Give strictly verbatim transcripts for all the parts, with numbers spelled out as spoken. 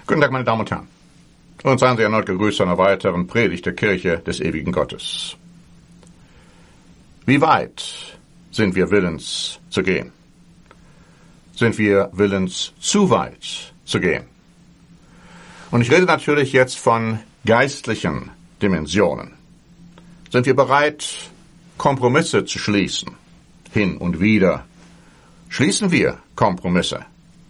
Guten Tag, meine Damen und Herren. Und seien Sie erneut gegrüßt zu einer weiteren Predigt der Kirche des ewigen Gottes. Wie weit sind wir willens zu gehen? Sind wir willens, zu weit zu gehen? Und ich rede natürlich jetzt von geistlichen Dimensionen. Sind wir bereit, Kompromisse zu schließen? Hin und wieder. Schließen wir Kompromisse?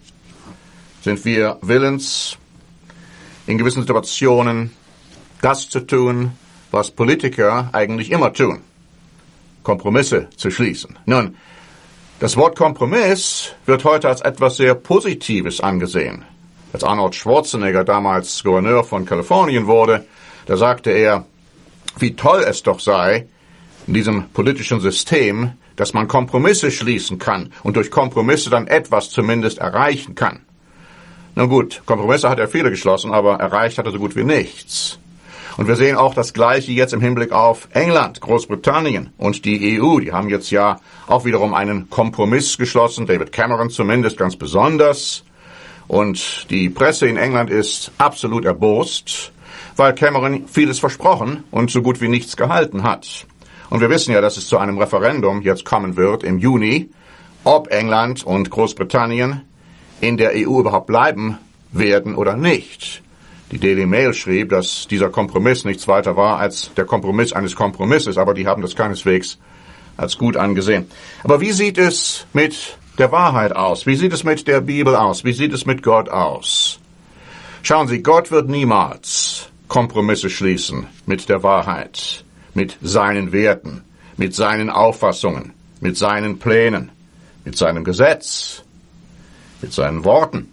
Sind wir willens, in gewissen Situationen das zu tun, was Politiker eigentlich immer tun? Kompromisse zu schließen. Nun, das Wort Kompromiss wird heute als etwas sehr Positives angesehen. Als Arnold Schwarzenegger damals Gouverneur von Kalifornien wurde, da sagte er, wie toll es doch sei, in diesem politischen System, dass man Kompromisse schließen kann und durch Kompromisse dann etwas zumindest erreichen kann. Na gut, Kompromisse hat er viele geschlossen, aber erreicht hat er so gut wie nichts. Und wir sehen auch das Gleiche jetzt im Hinblick auf England, Großbritannien und die E U. Die haben jetzt ja auch wiederum einen Kompromiss geschlossen, David Cameron zumindest ganz besonders. Und die Presse in England ist absolut erbost, weil Cameron vieles versprochen und so gut wie nichts gehalten hat. Und wir wissen ja, dass es zu einem Referendum jetzt kommen wird im Juni, ob England und Großbritannien in der E U überhaupt bleiben werden oder nicht. Die Daily Mail schrieb, dass dieser Kompromiss nichts weiter war als der Kompromiss eines Kompromisses, aber die haben das keineswegs als gut angesehen. Aber wie sieht es mit der Wahrheit aus? Wie sieht es mit der Bibel aus? Wie sieht es mit Gott aus? Schauen Sie, Gott wird niemals Kompromisse schließen mit der Wahrheit, mit seinen Werten, mit seinen Auffassungen, mit seinen Plänen, mit seinem Gesetz, mit seinen Worten.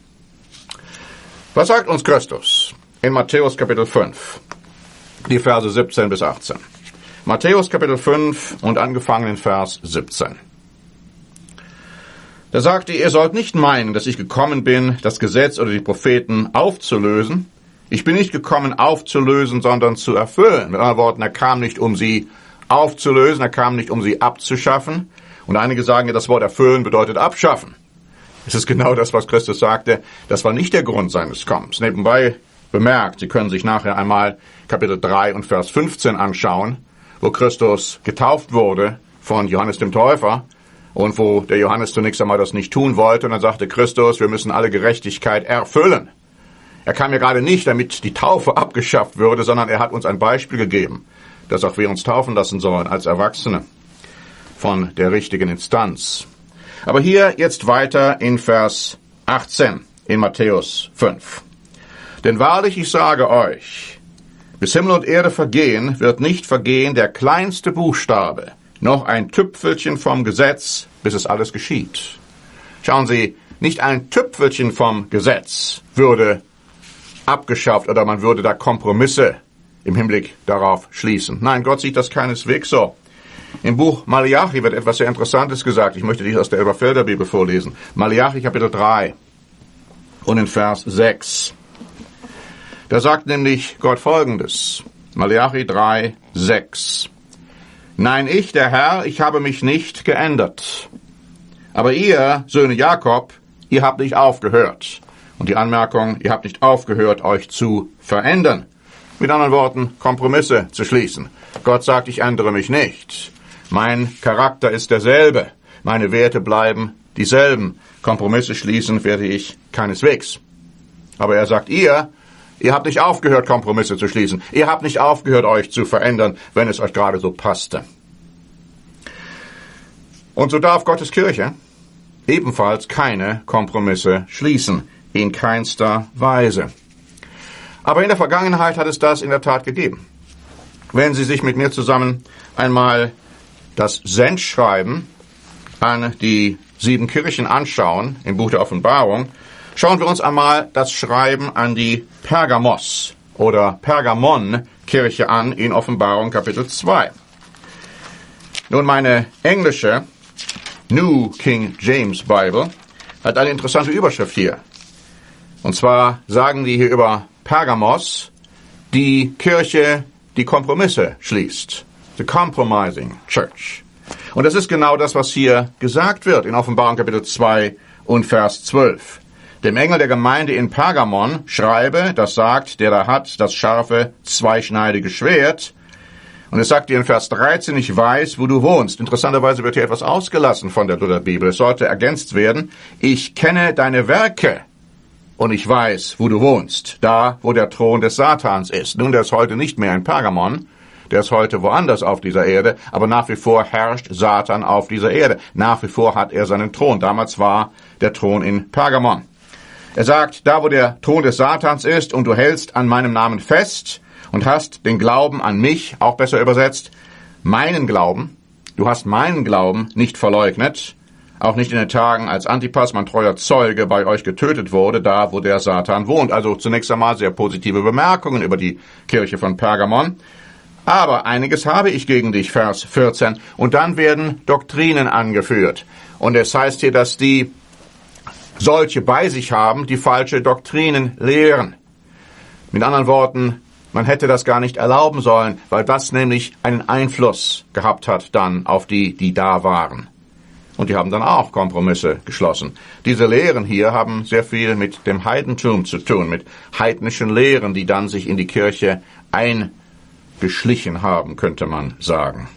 Was sagt uns Christus in Matthäus Kapitel fünf, die Verse siebzehn bis achtzehn? Matthäus Kapitel fünf und angefangen in Vers siebzehn. Da sagte er, ihr sollt nicht meinen, dass ich gekommen bin, das Gesetz oder die Propheten aufzulösen. Ich bin nicht gekommen, aufzulösen, sondern zu erfüllen. Mit anderen Worten, er kam nicht, um sie aufzulösen, er kam nicht, um sie abzuschaffen. Und einige sagen ja, das Wort erfüllen bedeutet abschaffen. Es ist genau das, was Christus sagte. Das war nicht der Grund seines Kommens. Nebenbei bemerkt, Sie können sich nachher einmal Kapitel drei und Vers fünfzehn anschauen, wo Christus getauft wurde von Johannes dem Täufer und wo der Johannes zunächst einmal das nicht tun wollte. Und dann sagte Christus, wir müssen alle Gerechtigkeit erfüllen. Er kam ja gerade nicht, damit die Taufe abgeschafft würde, sondern er hat uns ein Beispiel gegeben, dass auch wir uns taufen lassen sollen als Erwachsene von der richtigen Instanz. Aber hier jetzt weiter in Vers achtzehn in Matthäus fünf. Denn wahrlich, ich sage euch, bis Himmel und Erde vergehen, wird nicht vergehen der kleinste Buchstabe, noch ein Tüpfelchen vom Gesetz, bis es alles geschieht. Schauen Sie, nicht ein Tüpfelchen vom Gesetz würde abgeschafft oder man würde da Kompromisse im Hinblick darauf schließen. Nein, Gott sieht das keineswegs so. Im Buch Malachi wird etwas sehr Interessantes gesagt. Ich möchte dies aus der Elberfelder Bibel vorlesen. Malachi Kapitel drei und in Vers sechs. Da sagt nämlich Gott Folgendes. Malachi drei, sechs. Nein, ich, der Herr, ich habe mich nicht geändert. Aber ihr, Söhne Jakob, ihr habt nicht aufgehört. Und die Anmerkung, ihr habt nicht aufgehört, euch zu verändern. Mit anderen Worten, Kompromisse zu schließen. Gott sagt, ich ändere mich nicht. Mein Charakter ist derselbe. Meine Werte bleiben dieselben. Kompromisse schließen werde ich keineswegs. Aber er sagt, ihr, ihr habt nicht aufgehört, Kompromisse zu schließen. Ihr habt nicht aufgehört, euch zu verändern, wenn es euch gerade so passte. Und so darf Gottes Kirche ebenfalls keine Kompromisse schließen. In keinster Weise. Aber in der Vergangenheit hat es das in der Tat gegeben. Wenn Sie sich mit mir zusammen einmal das Sendschreiben an die sieben Kirchen anschauen, im Buch der Offenbarung, schauen wir uns einmal das Schreiben an die Pergamos oder Pergamon-Kirche an in Offenbarung Kapitel zwei. Nun, meine englische New King James Bible hat eine interessante Überschrift hier. Und zwar sagen die hier über Pergamos, die Kirche, die Kompromisse schließt. The Compromising Church. Und das ist genau das, was hier gesagt wird in Offenbarung Kapitel zwei und Vers zwölf. dem Engel der Gemeinde in Pergamon schreibe, das sagt, der da hat das scharfe, zweischneidige Schwert. Und es sagt dir in Vers dreizehn, ich weiß, wo du wohnst. Interessanterweise wird hier etwas ausgelassen von der Lutherbibel. Es sollte ergänzt werden, ich kenne deine Werke und ich weiß, wo du wohnst. Da, wo der Thron des Satans ist. Nun, der ist heute nicht mehr in Pergamon. Der ist heute woanders auf dieser Erde. Aber nach wie vor herrscht Satan auf dieser Erde. Nach wie vor hat er seinen Thron. Damals war der Thron in Pergamon. Er sagt, da, wo der Thron des Satans ist und du hältst an meinem Namen fest, und hast den Glauben an mich, auch besser übersetzt, meinen Glauben, du hast meinen Glauben nicht verleugnet, auch nicht in den Tagen, als Antipas, mein treuer Zeuge, bei euch getötet wurde, da, wo der Satan wohnt. Also zunächst einmal sehr positive Bemerkungen über die Kirche von Pergamon. Aber einiges habe ich gegen dich, Vers vierzehn. Und dann werden Doktrinen angeführt. Und es heißt hier, dass die solche bei sich haben, die falsche Doktrinen lehren. Mit anderen Worten, man hätte das gar nicht erlauben sollen, weil das nämlich einen Einfluss gehabt hat dann auf die, die da waren. Und die haben dann auch Kompromisse geschlossen. Diese Lehren hier haben sehr viel mit dem Heidentum zu tun, mit heidnischen Lehren, die dann sich in die Kirche eingeschlichen haben, könnte man sagen.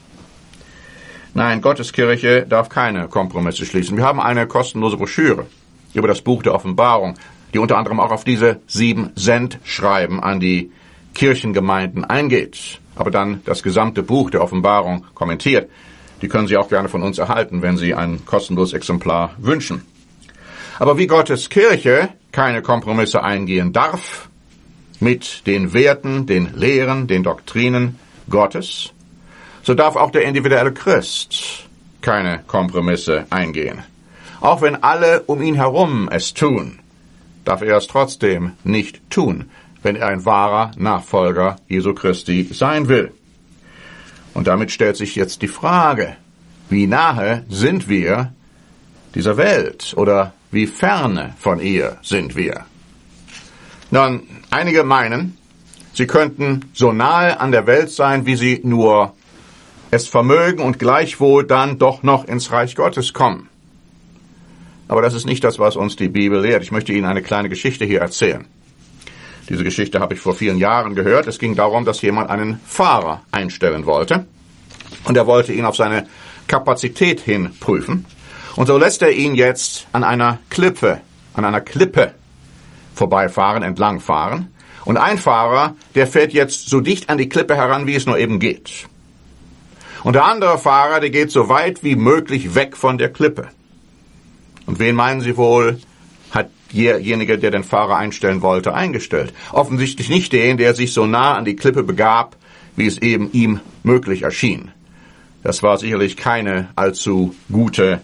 Nein, Gottes Kirche darf keine Kompromisse schließen. Wir haben eine kostenlose Broschüre über das Buch der Offenbarung, die unter anderem auch auf diese sieben Sendschreiben an die Kirchengemeinden eingeht, aber dann das gesamte Buch der Offenbarung kommentiert. Die können Sie auch gerne von uns erhalten, wenn Sie ein kostenloses Exemplar wünschen. Aber wie Gottes Kirche keine Kompromisse eingehen darf mit den Werten, den Lehren, den Doktrinen Gottes, so darf auch der individuelle Christ keine Kompromisse eingehen. Auch wenn alle um ihn herum es tun, darf er es trotzdem nicht tun, wenn er ein wahrer Nachfolger Jesu Christi sein will. Und damit stellt sich jetzt die Frage, wie nahe sind wir dieser Welt oder wie ferne von ihr sind wir? Nun, einige meinen, sie könnten so nahe an der Welt sein, wie sie nur es vermögen und gleichwohl dann doch noch ins Reich Gottes kommen. Aber das ist nicht das, was uns die Bibel lehrt. Ich möchte Ihnen eine kleine Geschichte hier erzählen. Diese Geschichte habe ich vor vielen Jahren gehört. Es ging darum, dass jemand einen Fahrer einstellen wollte. Und er wollte ihn auf seine Kapazität hin prüfen. Und so lässt er ihn jetzt an einer Klippe, an einer Klippe vorbeifahren, entlangfahren. Und ein Fahrer, der fährt jetzt so dicht an die Klippe heran, wie es nur eben geht. Und der andere Fahrer, der geht so weit wie möglich weg von der Klippe. Und wen meinen Sie wohl, hat derjenige, der den Fahrer einstellen wollte, eingestellt? Offensichtlich nicht den, der sich so nah an die Klippe begab, wie es eben ihm möglich erschien. Das war sicherlich keine allzu gute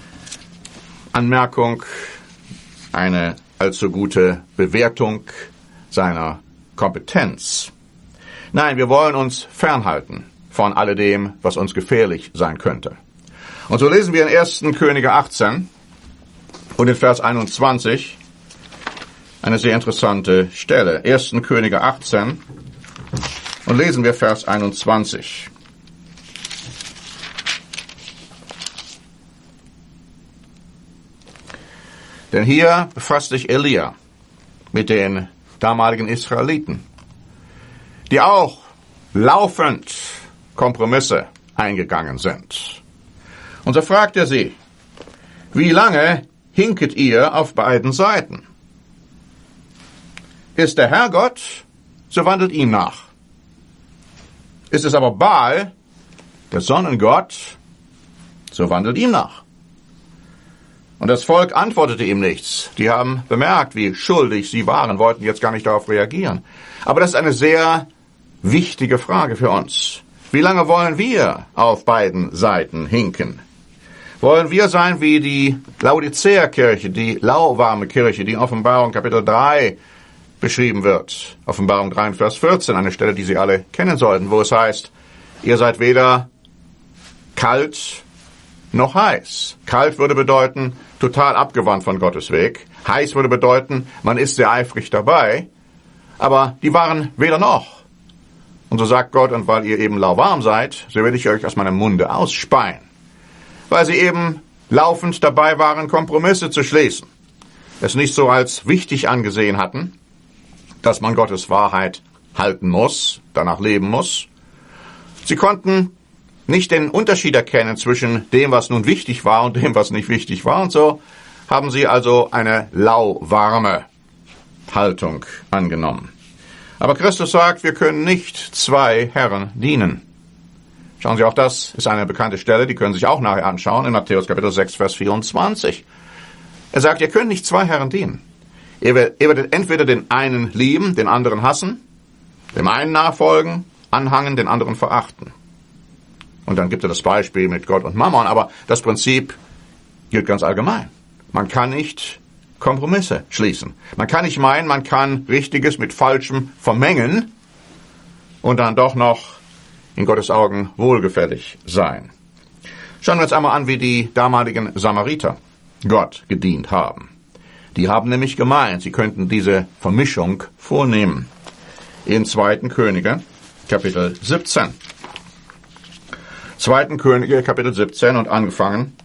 Anmerkung, eine allzu gute Bewertung seiner Kompetenz. Nein, wir wollen uns fernhalten von alledem, was uns gefährlich sein könnte. Und so lesen wir in ersten Könige achtzehn und in Vers einundzwanzig eine sehr interessante Stelle. ersten Könige achtzehn und lesen wir Vers einundzwanzig. Denn hier befasst sich Elia mit den damaligen Israeliten, die auch laufend Kompromisse eingegangen sind. Und so fragt er sie, wie lange hinket ihr auf beiden Seiten? Ist der Herr Gott, so wandelt ihm nach. Ist es aber Baal, der Sonnengott, so wandelt ihm nach. Und das Volk antwortete ihm nichts. Die haben bemerkt, wie schuldig sie waren, wollten jetzt gar nicht darauf reagieren. Aber das ist eine sehr wichtige Frage für uns. Wie lange wollen wir auf beiden Seiten hinken? Wollen wir sein wie die Laodicea-Kirche, die lauwarme Kirche, die in Offenbarung Kapitel drei beschrieben wird? Offenbarung drei, Vers vierzehn, eine Stelle, die Sie alle kennen sollten, wo es heißt, ihr seid weder kalt noch heiß. Kalt würde bedeuten, total abgewandt von Gottes Weg. Heiß würde bedeuten, man ist sehr eifrig dabei. Aber die waren weder noch. Und so sagt Gott, und weil ihr eben lauwarm seid, so werde ich euch aus meinem Munde ausspeien. Weil sie eben laufend dabei waren, Kompromisse zu schließen. es nicht so als wichtig angesehen hatten, dass man Gottes Wahrheit halten muss, danach leben muss. Sie konnten nicht den Unterschied erkennen zwischen dem, was nun wichtig war und dem, was nicht wichtig war. Und so haben sie also eine lauwarme Haltung angenommen. Aber Christus sagt, wir können nicht zwei Herren dienen. Schauen Sie, auch das ist eine bekannte Stelle, die können Sie sich auch nachher anschauen, in Matthäus Kapitel sechs, Vers vierundzwanzig. Er sagt, ihr könnt nicht zwei Herren dienen. Ihr werdet entweder den einen lieben, den anderen hassen, dem einen nachfolgen, anhangen, den anderen verachten. Und dann gibt er das Beispiel mit Gott und Mammon, aber das Prinzip gilt ganz allgemein. Man kann nicht Kompromisse schließen. Man kann nicht meinen, man kann Richtiges mit Falschem vermengen und dann doch noch in Gottes Augen wohlgefällig sein. Schauen wir uns einmal an, wie die damaligen Samariter Gott gedient haben. Die haben nämlich gemeint, sie könnten diese Vermischung vornehmen. In zweiten Könige, Kapitel siebzehn. zweiten Könige, Kapitel siebzehn und angefangen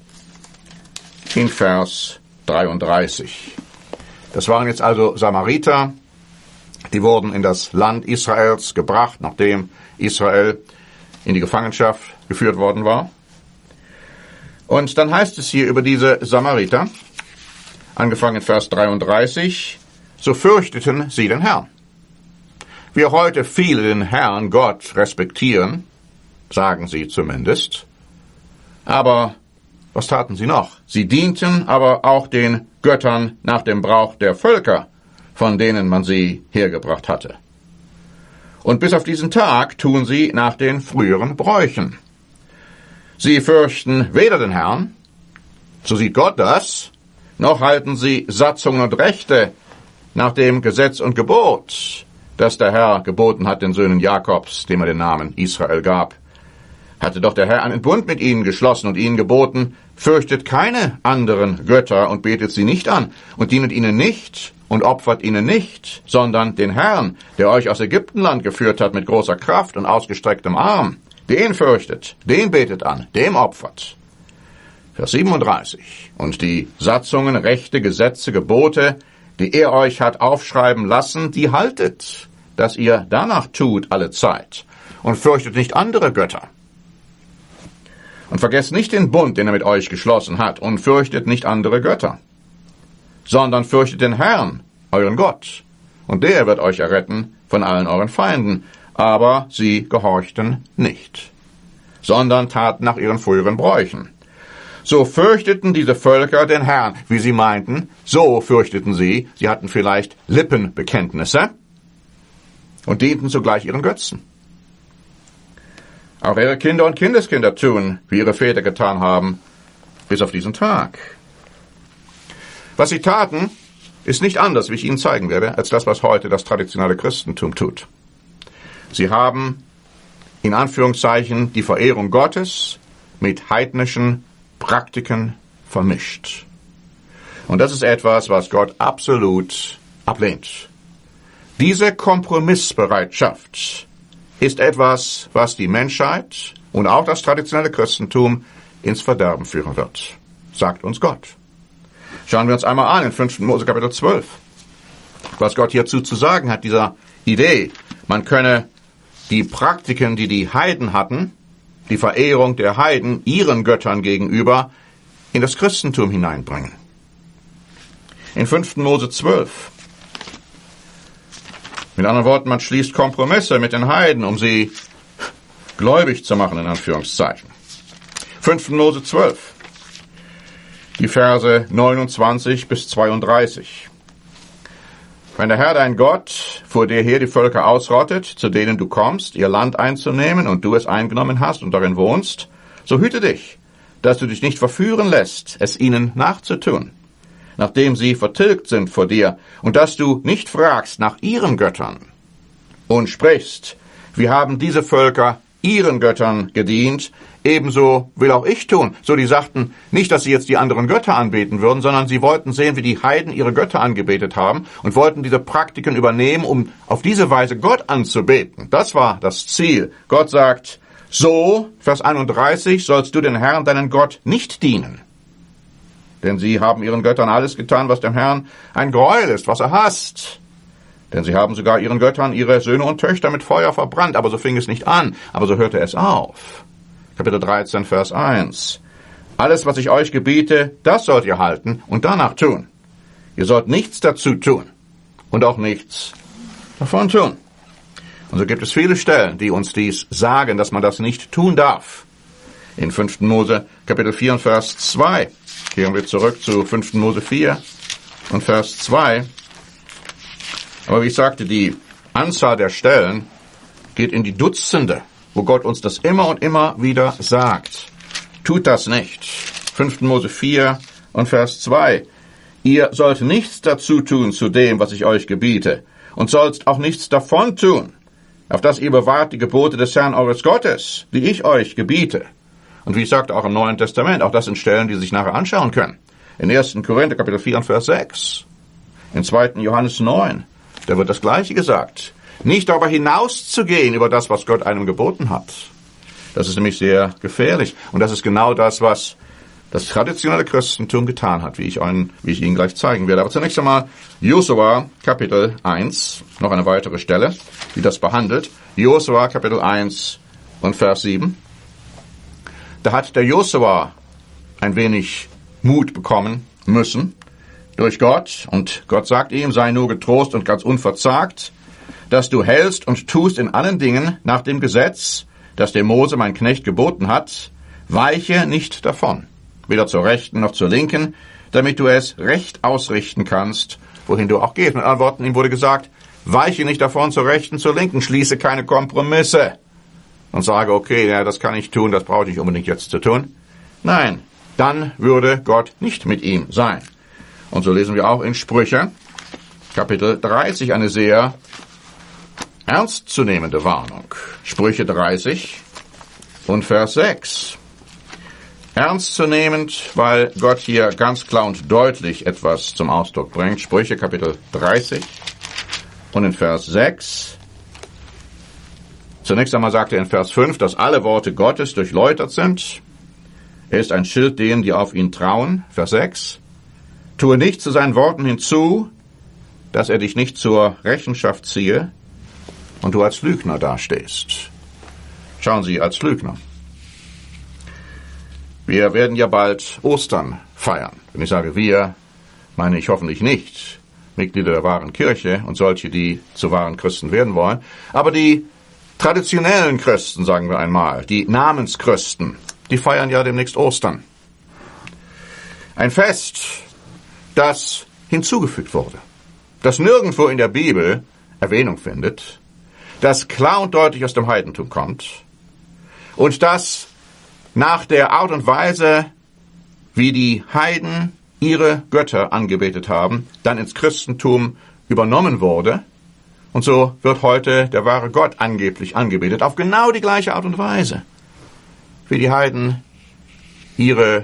in Vers dreiunddreißig. Das waren jetzt also Samariter, die wurden in das Land Israels gebracht, nachdem Israel in die Gefangenschaft geführt worden war. Und dann heißt es hier über diese Samariter, angefangen in Vers dreiunddreißig, so fürchteten sie den Herrn. Wie heute viele den Herrn Gott respektieren, sagen sie zumindest. Aber was taten sie noch? Sie dienten aber auch den Göttern nach dem Brauch der Völker, von denen man sie hergebracht hatte. Und bis auf diesen Tag tun sie nach den früheren Bräuchen. Sie fürchten weder den Herrn, so sieht Gott das, noch halten sie Satzungen und Rechte nach dem Gesetz und Gebot, das der Herr geboten hat den Söhnen Jakobs, dem er den Namen Israel gab. Hatte doch der Herr einen Bund mit ihnen geschlossen und ihnen geboten, fürchtet keine anderen Götter und betet sie nicht an und dienet ihnen nicht und opfert ihnen nicht, sondern den Herrn, der euch aus Ägyptenland geführt hat mit großer Kraft und ausgestrecktem Arm. Den fürchtet, den betet an, dem opfert. Vers siebenunddreißig. Und die Satzungen, Rechte, Gesetze, Gebote, die er euch hat aufschreiben lassen, die haltet, dass ihr danach tut alle Zeit und fürchtet nicht andere Götter. Und vergesst nicht den Bund, den er mit euch geschlossen hat, und fürchtet nicht andere Götter, sondern fürchtet den Herrn, euren Gott, und der wird euch erretten von allen euren Feinden. Aber sie gehorchten nicht, sondern taten nach ihren früheren Bräuchen. So fürchteten diese Völker den Herrn, wie sie meinten, so fürchteten sie, sie hatten vielleicht Lippenbekenntnisse und dienten zugleich ihren Götzen. Auch ihre Kinder und Kindeskinder tun, wie ihre Väter getan haben, bis auf diesen Tag. Was sie taten, ist nicht anders, wie ich Ihnen zeigen werde, als das, was heute das traditionelle Christentum tut. Sie haben, in Anführungszeichen, die Verehrung Gottes mit heidnischen Praktiken vermischt. Und das ist etwas, was Gott absolut ablehnt. Diese Kompromissbereitschaft ist etwas, was die Menschheit und auch das traditionelle Christentum ins Verderben führen wird, sagt uns Gott. Schauen wir uns einmal an in fünften Mose Kapitel zwölf, was Gott hierzu zu sagen hat, dieser Idee, man könne die Praktiken, die die Heiden hatten, die Verehrung der Heiden ihren Göttern gegenüber, in das Christentum hineinbringen. In fünften Mose zwölf. Mit anderen Worten, man schließt Kompromisse mit den Heiden, um sie gläubig zu machen, in Anführungszeichen. fünften Mose zwölf. Die Verse neunundzwanzig bis zweiunddreißig. Wenn der Herr dein Gott vor dir her die Völker ausrottet, zu denen du kommst, ihr Land einzunehmen, und du es eingenommen hast und darin wohnst, so hüte dich, dass du dich nicht verführen lässt, es ihnen nachzutun, nachdem sie vertilgt sind vor dir, und dass du nicht fragst nach ihren Göttern und sprichst, wie haben diese Völker ihren Göttern gedient, ebenso will auch ich tun. So, die sagten nicht, dass sie jetzt die anderen Götter anbeten würden, sondern sie wollten sehen, wie die Heiden ihre Götter angebetet haben und wollten diese Praktiken übernehmen, um auf diese Weise Gott anzubeten. Das war das Ziel. Gott sagt, so, Vers einunddreißig, sollst du den Herrn, deinen Gott, nicht dienen. denn sie haben ihren Göttern alles getan, was dem Herrn ein Gräuel ist, was er hasst. Denn sie haben sogar ihren Göttern ihre Söhne und Töchter mit Feuer verbrannt. Aber so fing es nicht an, aber so hörte es auf. Kapitel dreizehn, Vers eins. Alles, was ich euch gebiete, das sollt ihr halten und danach tun. Ihr sollt nichts dazu tun und auch nichts davon tun. Und so gibt es viele Stellen, die uns dies sagen, dass man das nicht tun darf. In fünften Mose, Kapitel vier und Vers zwei. Kehren wir zurück zu fünften Mose vier und Vers zwei. Aber wie ich sagte, die Anzahl der Stellen geht in die Dutzende, wo Gott uns das immer und immer wieder sagt. Tut das nicht. fünften Mose vier und Vers zwei. Ihr sollt nichts dazu tun zu dem, was ich euch gebiete, und sollt auch nichts davon tun, auf dass ihr bewahrt die Gebote des Herrn eures Gottes, die ich euch gebiete. Und wie ich sagte, auch im Neuen Testament, auch das sind Stellen, die Sie sich nachher anschauen können. In ersten Korinther, Kapitel vier und Vers sechs. In zweiten Johannes neun. Da wird das Gleiche gesagt. Nicht darüber hinauszugehen über das, was Gott einem geboten hat. Das ist nämlich sehr gefährlich. Und das ist genau das, was das traditionelle Christentum getan hat, wie ich, einen, wie ich Ihnen gleich zeigen werde. Aber zunächst einmal Josua, Kapitel eins, noch eine weitere Stelle, die das behandelt. Josua, Kapitel eins und Vers sieben. Da hat der Josua ein wenig Mut bekommen müssen durch Gott. Und Gott sagt ihm, sei nur getrost und ganz unverzagt, dass du hältst und tust in allen Dingen nach dem Gesetz, das dir Mose, mein Knecht, geboten hat, weiche nicht davon, weder zur Rechten noch zur Linken, damit du es recht ausrichten kannst, wohin du auch gehst. Mit anderen Worten, ihm wurde gesagt, weiche nicht davon zur Rechten, zur Linken, schließe keine Kompromisse und sage, okay, ja, das kann ich tun, das brauche ich nicht unbedingt jetzt zu tun. Nein, dann würde Gott nicht mit ihm sein. Und so lesen wir auch in Sprüche, Kapitel dreißig, eine sehr ernstzunehmende Warnung. Sprüche dreißig und Vers sechs. Ernstzunehmend, weil Gott hier ganz klar und deutlich etwas zum Ausdruck bringt. Sprüche Kapitel dreißig und in Vers sechs. Zunächst einmal sagt er in Vers fünf, dass alle Worte Gottes durchläutert sind. Er ist ein Schild denen, die auf ihn trauen. Vers sechs. Tue nicht zu seinen Worten hinzu, dass er dich nicht zur Rechenschaft ziehe und du als Lügner dastehst. Schauen Sie, als Lügner. Wir werden ja bald Ostern feiern. Wenn ich sage wir, meine ich hoffentlich nicht Mitglieder der wahren Kirche und solche, die zu wahren Christen werden wollen, aber die traditionellen Christen, sagen wir einmal, die Namenschristen, die feiern ja demnächst Ostern. Ein Fest, das hinzugefügt wurde, das nirgendwo in der Bibel Erwähnung findet, das klar und deutlich aus dem Heidentum kommt und das nach der Art und Weise, wie die Heiden ihre Götter angebetet haben, dann ins Christentum übernommen wurde. Und so wird heute der wahre Gott angeblich angebetet, auf genau die gleiche Art und Weise, wie die Heiden ihre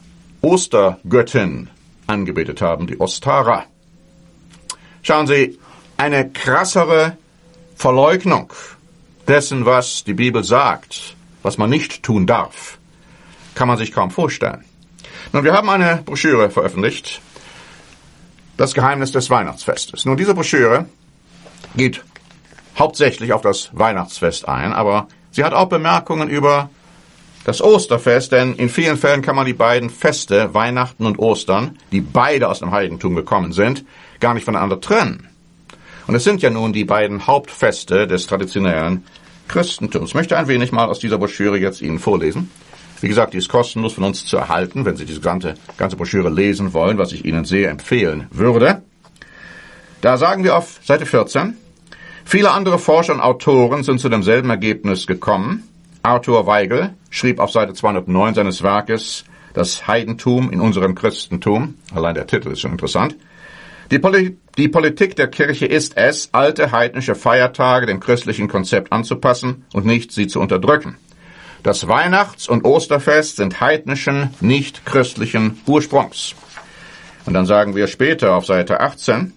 Ostergöttin angebetet haben, die Ostara. Schauen Sie, eine krassere Verleugnung dessen, was die Bibel sagt, was man nicht tun darf, kann man sich kaum vorstellen. Nun, wir haben eine Broschüre veröffentlicht, das Geheimnis des Weihnachtsfestes. Nun, diese Broschüre geht hauptsächlich auf das Weihnachtsfest ein, aber sie hat auch Bemerkungen über das Osterfest, denn in vielen Fällen kann man die beiden Feste, Weihnachten und Ostern, die beide aus dem Heidentum gekommen sind, gar nicht voneinander trennen. Und es sind ja nun die beiden Hauptfeste des traditionellen Christentums. Ich möchte ein wenig mal aus dieser Broschüre jetzt Ihnen vorlesen. Wie gesagt, die ist kostenlos von uns zu erhalten, wenn Sie diese ganze, ganze Broschüre lesen wollen, was ich Ihnen sehr empfehlen würde. Da sagen wir auf Seite vierzehn, viele andere Forscher und Autoren sind zu demselben Ergebnis gekommen. Arthur Weigel schrieb auf Seite zweihundertneun seines Werkes Das Heidentum in unserem Christentum, allein der Titel ist schon interessant. Die, Poli- die Politik der Kirche ist es, alte heidnische Feiertage dem christlichen Konzept anzupassen und nicht sie zu unterdrücken. Das Weihnachts- und Osterfest sind heidnischen, nicht christlichen Ursprungs. Und dann sagen wir später auf Seite achtzehn,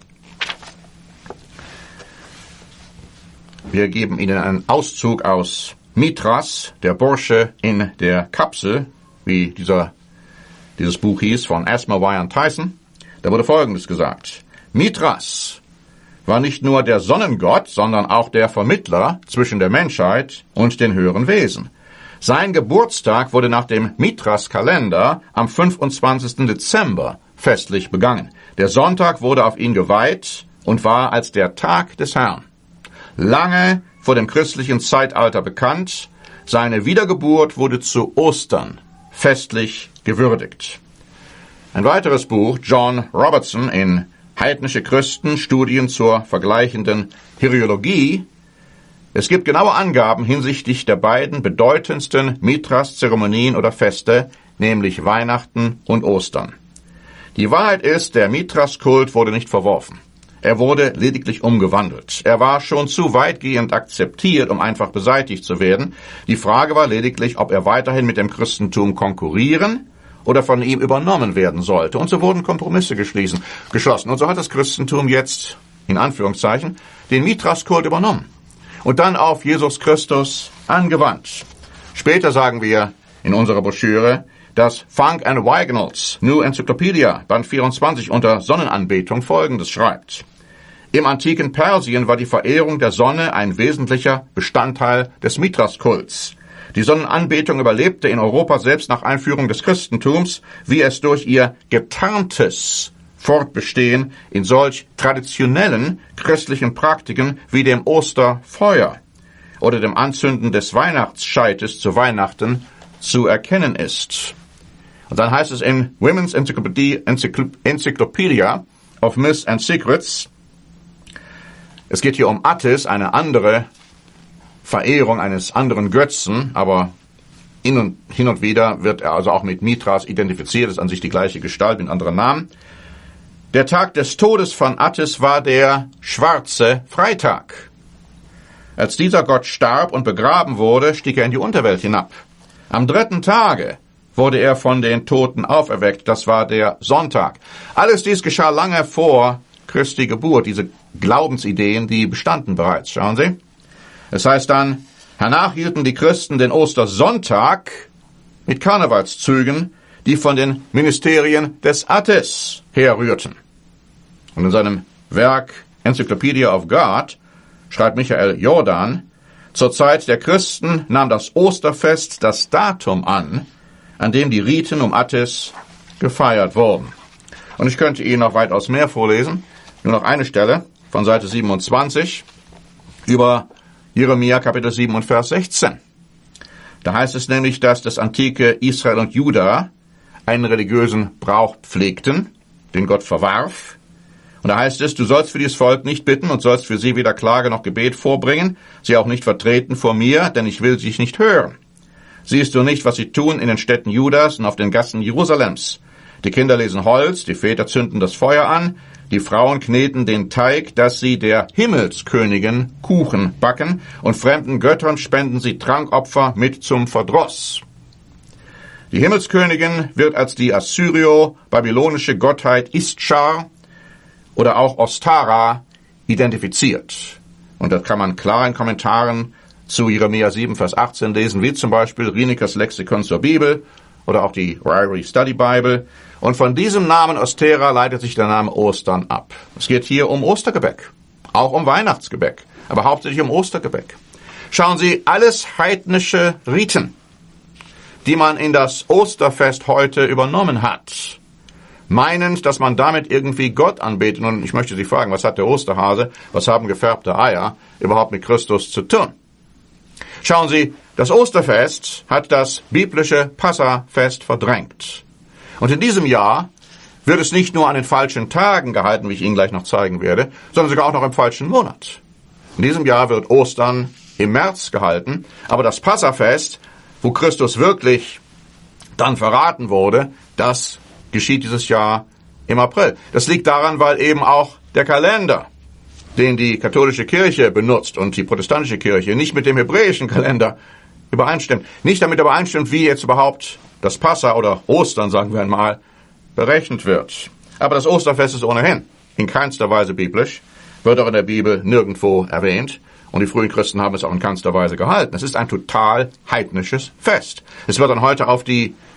wir geben Ihnen einen Auszug aus Mithras, der Bursche in der Kapsel, wie dieser Dieses Buch hieß von Asmer Wyan Tyson. Da wurde Folgendes gesagt. Mithras war nicht nur der Sonnengott, sondern auch der Vermittler zwischen der Menschheit und den höheren Wesen. Sein Geburtstag wurde nach dem Mithras-Kalender am fünfundzwanzigsten Dezember festlich begangen. Der Sonntag wurde auf ihn geweiht und war als der Tag des Herrn. Lange vor dem christlichen Zeitalter bekannt, seine Wiedergeburt wurde zu Ostern festlich gewürdigt. Ein weiteres Buch, John Robertson in Heidnische Christen, Studien zur vergleichenden Hierologie. Es gibt genaue Angaben hinsichtlich der beiden bedeutendsten Mithras-Zeremonien oder Feste, nämlich Weihnachten und Ostern. Die Wahrheit ist, der Mithras-Kult wurde nicht verworfen. Er wurde lediglich umgewandelt. Er war schon zu weitgehend akzeptiert, um einfach beseitigt zu werden. Die Frage war lediglich, ob er weiterhin mit dem Christentum konkurrieren oder von ihm übernommen werden sollte. Und so wurden Kompromisse geschlossen. Und so hat das Christentum jetzt, in Anführungszeichen, den Mithras-Kult übernommen und dann auf Jesus Christus angewandt. Später sagen wir in unserer Broschüre, dass Funk and Wignalls, New Encyclopedia, Band vierundzwanzig unter Sonnenanbetung Folgendes schreibt. Im antiken Persien war die Verehrung der Sonne ein wesentlicher Bestandteil des Mithras-Kults. Die Sonnenanbetung überlebte in Europa selbst nach Einführung des Christentums, wie es durch ihr getarntes Fortbestehen in solch traditionellen christlichen Praktiken wie dem Osterfeuer oder dem Anzünden des Weihnachtsscheites zu Weihnachten zu erkennen ist. Und dann heißt es in Women's Encyclopedia, Encyclopedia of Myths and Secrets, es geht hier um Attis, eine andere Verehrung eines anderen Götzen, aber hin und, hin und wieder wird er also auch mit Mithras identifiziert, ist an sich die gleiche Gestalt mit anderen Namen. Der Tag des Todes von Attis war der schwarze Freitag. Als dieser Gott starb und begraben wurde, stieg er in die Unterwelt hinab. Am dritten Tage wurde er von den Toten auferweckt. Das war der Sonntag. Alles dies geschah lange vor Christi Geburt. Diese Glaubensideen, die bestanden bereits. Schauen Sie. Es heißt dann, hernach hielten die Christen den Ostersonntag mit Karnevalszügen, die von den Ministerien des Attis herrührten. Und in seinem Werk Encyclopedia of God schreibt Michael Jordan, zur Zeit der Christen nahm das Osterfest das Datum an, an dem die Riten um Attis gefeiert wurden. Und ich könnte Ihnen noch weitaus mehr vorlesen. Nur noch eine Stelle von Seite siebenundzwanzig über Jeremia Kapitel sieben und Vers sechzehn. Da heißt es nämlich, dass das antike Israel und Juda einen religiösen Brauch pflegten, den Gott verwarf. Und da heißt es, du sollst für dieses Volk nicht bitten und sollst für sie weder Klage noch Gebet vorbringen, sie auch nicht vertreten vor mir, denn ich will sie nicht hören. Siehst du nicht, was sie tun in den Städten Judas und auf den Gassen Jerusalems? Die Kinder lesen Holz, die Väter zünden das Feuer an, die Frauen kneten den Teig, dass sie der Himmelskönigin Kuchen backen, und fremden Göttern spenden sie Trankopfer mit zum Verdruss. Die Himmelskönigin wird als die assyrio-babylonische Gottheit Istschar oder auch Ostara identifiziert. Und das kann man klar in Kommentaren zu Jeremia sieben, Vers achtzehn lesen, wie zum Beispiel Rinikers Lexikon zur Bibel oder auch die Ryrie Study Bible. Und von diesem Namen Ostera leitet sich der Name Ostern ab. Es geht hier um Ostergebäck, auch um Weihnachtsgebäck, aber hauptsächlich um Ostergebäck. Schauen Sie, alles heidnische Riten, die man in das Osterfest heute übernommen hat, meinend, dass man damit irgendwie Gott anbetet. Und ich möchte Sie fragen, was hat der Osterhase, was haben gefärbte Eier überhaupt mit Christus zu tun? Schauen Sie, das Osterfest hat das biblische Passafest verdrängt. Und in diesem Jahr wird es nicht nur an den falschen Tagen gehalten, wie ich Ihnen gleich noch zeigen werde, sondern sogar auch noch im falschen Monat. In diesem Jahr wird Ostern im März gehalten, aber das Passafest, wo Christus wirklich dann verraten wurde, das geschieht dieses Jahr im April. Das liegt daran, weil eben auch der Kalender, den die katholische Kirche benutzt und die protestantische Kirche, nicht mit dem hebräischen Kalender übereinstimmt. Nicht damit übereinstimmt, wie jetzt überhaupt das Passa oder Ostern, sagen wir einmal, berechnet wird. Aber das Osterfest ist ohnehin in keinster Weise biblisch, wird auch in der Bibel nirgendwo erwähnt. Und die frühen Christen haben es auch in keinster Weise gehalten. Es ist ein total heidnisches Fest. Es wird dann heute auf die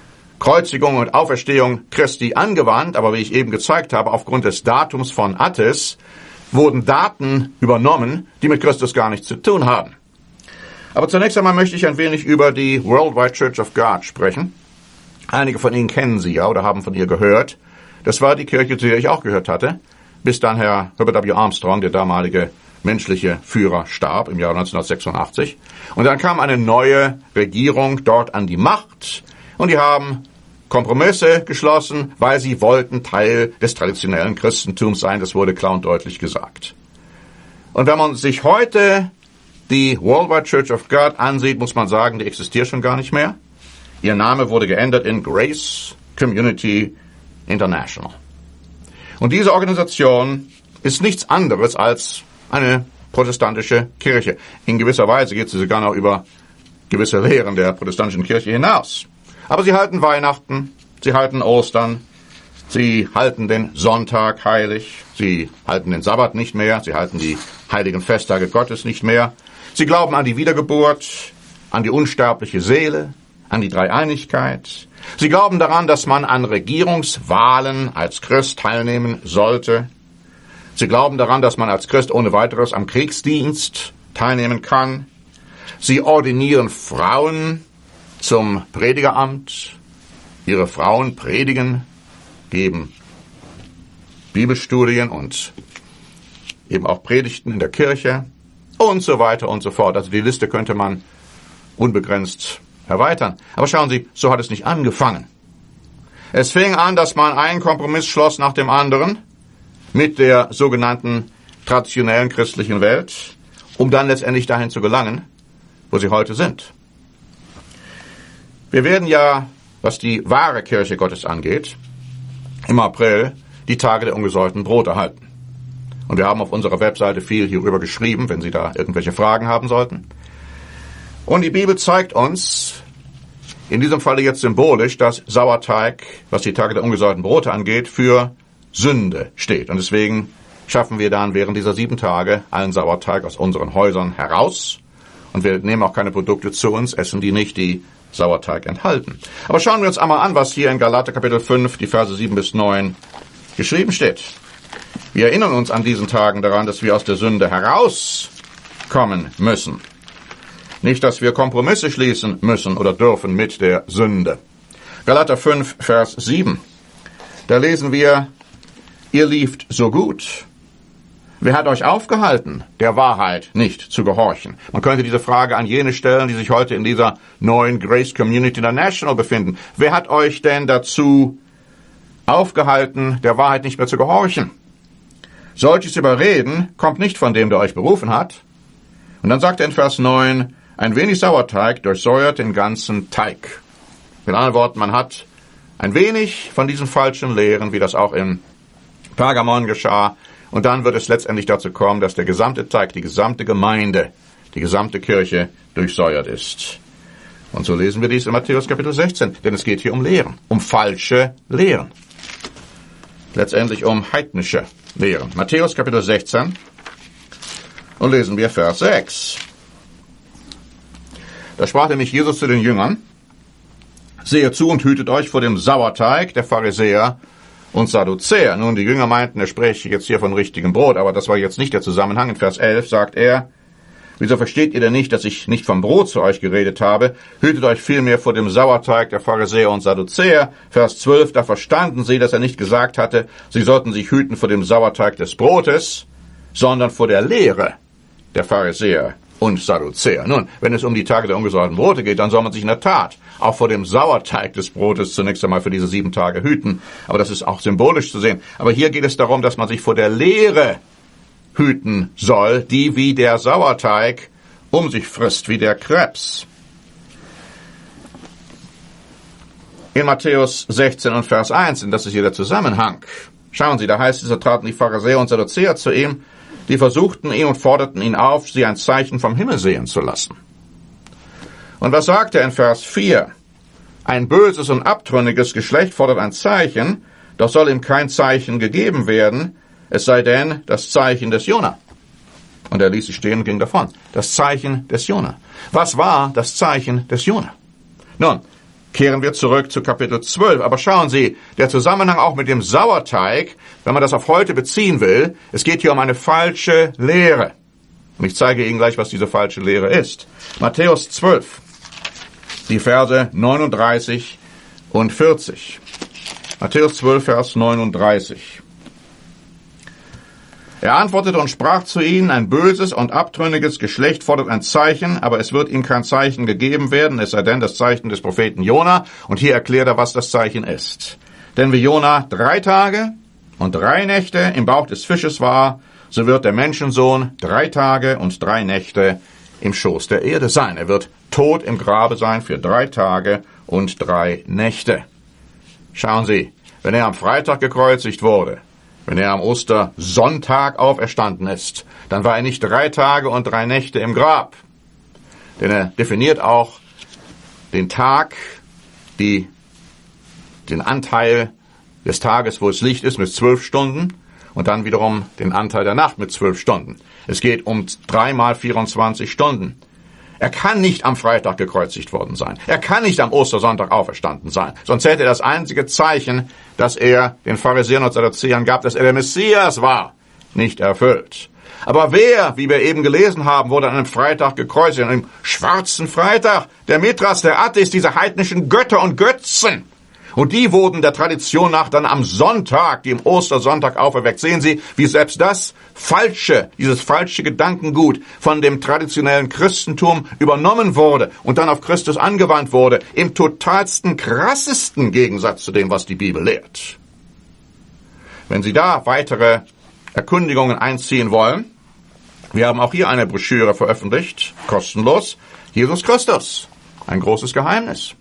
Kreuzigung und Auferstehung Christi angewandt, aber wie ich eben gezeigt habe, aufgrund des Datums von Attis wurden Daten übernommen, die mit Christus gar nichts zu tun haben. Aber zunächst einmal möchte ich ein wenig über die Worldwide Church of God sprechen. Einige von Ihnen kennen sie ja oder haben von ihr gehört. Das war die Kirche, zu der ich auch gehört hatte, bis dann Herr Herbert W. Armstrong, der damalige menschliche Führer, starb im Jahr neunzehnhundertsechsundachtzig. Und dann kam eine neue Regierung dort an die Macht und die haben Kompromisse geschlossen, weil sie wollten Teil des traditionellen Christentums sein. Das wurde klar und deutlich gesagt. Und wenn man sich heute die Worldwide Church of God ansieht, muss man sagen, die existiert schon gar nicht mehr. Ihr Name wurde geändert in Grace Community International. Und diese Organisation ist nichts anderes als eine protestantische Kirche. In gewisser Weise geht sie sogar noch über gewisse Lehren der protestantischen Kirche hinaus. Aber sie halten Weihnachten, sie halten Ostern, sie halten den Sonntag heilig, sie halten den Sabbat nicht mehr, sie halten die heiligen Festtage Gottes nicht mehr. Sie glauben an die Wiedergeburt, an die unsterbliche Seele, an die Dreieinigkeit. Sie glauben daran, dass man an Regierungswahlen als Christ teilnehmen sollte. Sie glauben daran, dass man als Christ ohne weiteres am Kriegsdienst teilnehmen kann. Sie ordinieren Frauen zum Predigeramt. Ihre Frauen predigen, geben Bibelstudien und eben auch Predigten in der Kirche und so weiter und so fort. Also die Liste könnte man unbegrenzt erweitern. Aber schauen Sie, so hat es nicht angefangen. Es fing an, dass man einen Kompromiss schloss nach dem anderen mit der sogenannten traditionellen christlichen Welt, um dann letztendlich dahin zu gelangen, wo sie heute sind. Wir werden ja, was die wahre Kirche Gottes angeht, im April die Tage der ungesäuerten Brote halten. Und wir haben auf unserer Webseite viel hierüber geschrieben, wenn Sie da irgendwelche Fragen haben sollten. Und die Bibel zeigt uns, in diesem Falle jetzt symbolisch, dass Sauerteig, was die Tage der ungesäuerten Brote angeht, für Sünde steht. Und deswegen schaffen wir dann während dieser sieben Tage allen Sauerteig aus unseren Häusern heraus. Und wir nehmen auch keine Produkte zu uns, essen die nicht, die Sauerteig enthalten. Aber schauen wir uns einmal an, was hier in Galater Kapitel fünf, die Verse sieben bis neun geschrieben steht. Wir erinnern uns an diesen Tagen daran, dass wir aus der Sünde herauskommen müssen. Nicht, dass wir Kompromisse schließen müssen oder dürfen mit der Sünde. Galater fünf, Vers sieben. Da lesen wir, ihr lieft so gut. Wer hat euch aufgehalten, der Wahrheit nicht zu gehorchen? Man könnte diese Frage an jene stellen, die sich heute in dieser neuen Grace Community International befinden. Wer hat euch denn dazu aufgehalten, der Wahrheit nicht mehr zu gehorchen? Solches Überreden kommt nicht von dem, der euch berufen hat. Und dann sagt er in Vers neun, ein wenig Sauerteig durchsäuert den ganzen Teig. Mit anderen Worten, man hat ein wenig von diesen falschen Lehren, wie das auch in Pergamon geschah, und dann wird es letztendlich dazu kommen, dass der gesamte Teig, die gesamte Gemeinde, die gesamte Kirche durchsäuert ist. Und so lesen wir dies in Matthäus Kapitel sechzehn, denn es geht hier um Lehren, um falsche Lehren. Letztendlich um heidnische Lehren. Matthäus Kapitel sechzehn und lesen wir Vers sechs. Da sprach nämlich Jesus zu den Jüngern, sehet zu und hütet euch vor dem Sauerteig der Pharisäer und Sadduzäer. Nun, die Jünger meinten, er spreche jetzt hier von richtigem Brot, aber das war jetzt nicht der Zusammenhang. In Vers elf sagt er, wieso versteht ihr denn nicht, dass ich nicht vom Brot zu euch geredet habe? Hütet euch vielmehr vor dem Sauerteig der Pharisäer und Sadduzäer. Vers zwölf, da verstanden sie, dass er nicht gesagt hatte, sie sollten sich hüten vor dem Sauerteig des Brotes, sondern vor der Lehre der Pharisäer und Sadduzäer. Nun, wenn es um die Tage der ungesäuerten Brote geht, dann soll man sich in der Tat auch vor dem Sauerteig des Brotes zunächst einmal für diese sieben Tage hüten. Aber das ist auch symbolisch zu sehen. Aber hier geht es darum, dass man sich vor der Lehre hüten soll, die wie der Sauerteig um sich frisst, wie der Krebs. In Matthäus sechzehn und Vers eins, und das ist hier der Zusammenhang. Schauen Sie, da heißt es, da traten die Pharisäer und Sadduzäer zu ihm, die versuchten ihn und forderten ihn auf, sie ein Zeichen vom Himmel sehen zu lassen. Und was sagt er in Vers vier? Ein böses und abtrünniges Geschlecht fordert ein Zeichen, doch soll ihm kein Zeichen gegeben werden, es sei denn das Zeichen des Jona. Und er ließ sie stehen und ging davon. Das Zeichen des Jona. Was war das Zeichen des Jona? Nun, kehren wir zurück zu Kapitel zwölf. Aber schauen Sie, der Zusammenhang auch mit dem Sauerteig, wenn man das auf heute beziehen will, es geht hier um eine falsche Lehre. Und ich zeige Ihnen gleich, was diese falsche Lehre ist. Matthäus zwölf, die Verse neununddreißig und vierzig. Matthäus zwölf, Vers neununddreißig. Er antwortete und sprach zu ihnen, ein böses und abtrünniges Geschlecht fordert ein Zeichen, aber es wird ihm kein Zeichen gegeben werden, es sei denn das Zeichen des Propheten Jona. Und hier erklärt er, was das Zeichen ist. Denn wie Jona drei Tage und drei Nächte im Bauch des Fisches war, so wird der Menschensohn drei Tage und drei Nächte im Schoß der Erde sein. Er wird tot im Grabe sein für drei Tage und drei Nächte. Schauen Sie, wenn er am Freitag gekreuzigt wurde, wenn er am Ostersonntag auferstanden ist, dann war er nicht drei Tage und drei Nächte im Grab. Denn er definiert auch den Tag, die, den Anteil des Tages, wo es Licht ist, mit zwölf Stunden und dann wiederum den Anteil der Nacht mit zwölf Stunden. Es geht um dreimal vierundzwanzig Stunden. Er kann nicht am Freitag gekreuzigt worden sein. Er kann nicht am Ostersonntag auferstanden sein. Sonst hätte er das einzige Zeichen, das er den Pharisäern und Sadduzäern gab, dass er der Messias war, nicht erfüllt. Aber wer, wie wir eben gelesen haben, wurde an einem Freitag gekreuzigt, an einem schwarzen Freitag? Der Mithras, der Attis, diese heidnischen Götter und Götzen. Und die wurden der Tradition nach dann am Sonntag, dem Ostersonntag, auferweckt. Sehen Sie, wie selbst das falsche, dieses falsche Gedankengut von dem traditionellen Christentum übernommen wurde und dann auf Christus angewandt wurde, im totalsten, krassesten Gegensatz zu dem, was die Bibel lehrt. Wenn Sie da weitere Erkundigungen einziehen wollen, wir haben auch hier eine Broschüre veröffentlicht, kostenlos, Jesus Christus, ein großes Geheimnis.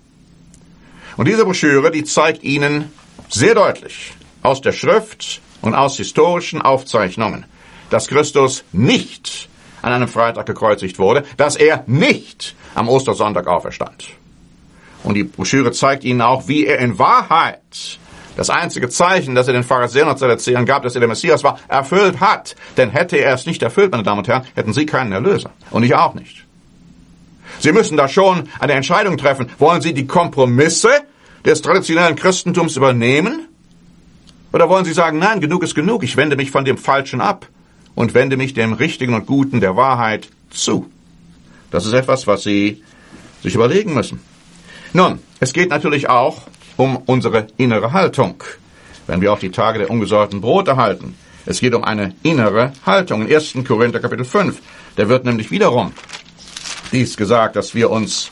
Und diese Broschüre, die zeigt Ihnen sehr deutlich aus der Schrift und aus historischen Aufzeichnungen, dass Christus nicht an einem Freitag gekreuzigt wurde, dass er nicht am Ostersonntag auferstand. Und die Broschüre zeigt Ihnen auch, wie er in Wahrheit das einzige Zeichen, das er den Pharisäern und Sadduzäern gab, dass er der Messias war, erfüllt hat. Denn hätte er es nicht erfüllt, meine Damen und Herren, hätten Sie keinen Erlöser. Und ich auch nicht. Sie müssen da schon eine Entscheidung treffen. Wollen Sie die Kompromisse des traditionellen Christentums übernehmen? Oder wollen Sie sagen, nein, genug ist genug, ich wende mich von dem Falschen ab und wende mich dem Richtigen und Guten der Wahrheit zu? Das ist etwas, was Sie sich überlegen müssen. Nun, es geht natürlich auch um unsere innere Haltung, wenn wir auch die Tage der ungesäuerten Brote halten. Es geht um eine innere Haltung. In ersten Korinther Kapitel fünf, da wird nämlich wiederum dies gesagt, dass wir uns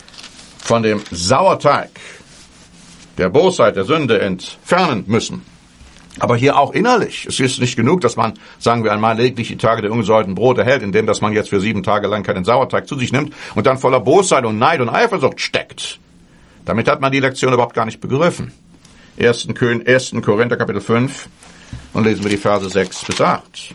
von dem Sauerteig der Bosheit, der Sünde entfernen müssen. Aber hier auch innerlich. Es ist nicht genug, dass man, sagen wir einmal, lediglich die Tage der ungesäuerten Brote hält, indem dass man jetzt für sieben Tage lang keinen Sauerteig zu sich nimmt und dann voller Bosheit und Neid und Eifersucht steckt. Damit hat man die Lektion überhaupt gar nicht begriffen. ersten Korinther Kapitel fünf und lesen wir die Verse sechs bis acht.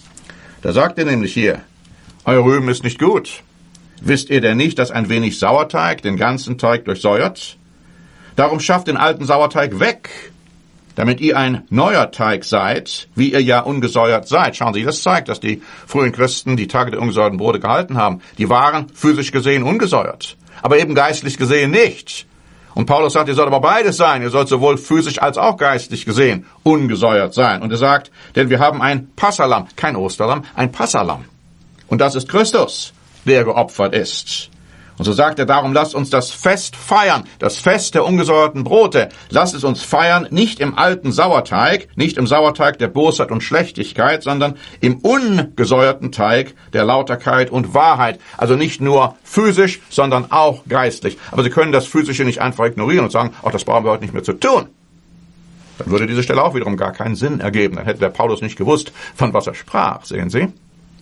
Da sagt er nämlich hier, euer Rühmen ist nicht gut. Wisst ihr denn nicht, dass ein wenig Sauerteig den ganzen Teig durchsäuert? Darum schafft den alten Sauerteig weg, damit ihr ein neuer Teig seid, wie ihr ja ungesäuert seid. Schauen Sie, das zeigt, dass die frühen Christen die Tage der ungesäuerten Brote gehalten haben. Die waren physisch gesehen ungesäuert, aber eben geistlich gesehen nicht. Und Paulus sagt, ihr sollt aber beides sein. Ihr sollt sowohl physisch als auch geistlich gesehen ungesäuert sein. Und er sagt, denn wir haben ein Passahlamm, kein Osterlamm, ein Passahlamm. Und das ist Christus, der geopfert ist. Und so sagt er, darum lasst uns das Fest feiern, das Fest der ungesäuerten Brote. Lasst es uns feiern, nicht im alten Sauerteig, nicht im Sauerteig der Bosheit und Schlechtigkeit, sondern im ungesäuerten Teig der Lauterkeit und Wahrheit. Also nicht nur physisch, sondern auch geistlich. Aber Sie können das Physische nicht einfach ignorieren und sagen, ach, das brauchen wir heute nicht mehr zu tun. Dann würde diese Stelle auch wiederum gar keinen Sinn ergeben. Dann hätte der Paulus nicht gewusst, von was er sprach. Sehen Sie?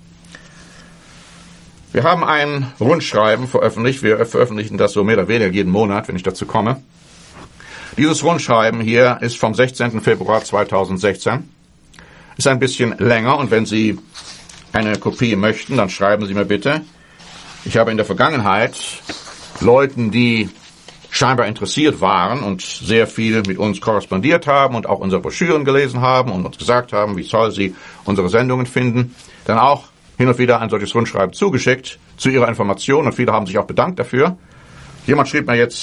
Wir haben ein Rundschreiben veröffentlicht. Wir veröffentlichen das so mehr oder weniger jeden Monat, wenn ich dazu komme. Dieses Rundschreiben hier ist vom sechzehnten Februar zweitausendsechzehn. Ist ein bisschen länger und wenn Sie eine Kopie möchten, dann schreiben Sie mir bitte. Ich habe in der Vergangenheit Leuten, die scheinbar interessiert waren und sehr viel mit uns korrespondiert haben und auch unsere Broschüren gelesen haben und uns gesagt haben, wie toll sie unsere Sendungen finden, dann auch hin und wieder ein solches Rundschreiben zugeschickt zu ihrer Information und viele haben sich auch bedankt dafür. Jemand schrieb mir jetzt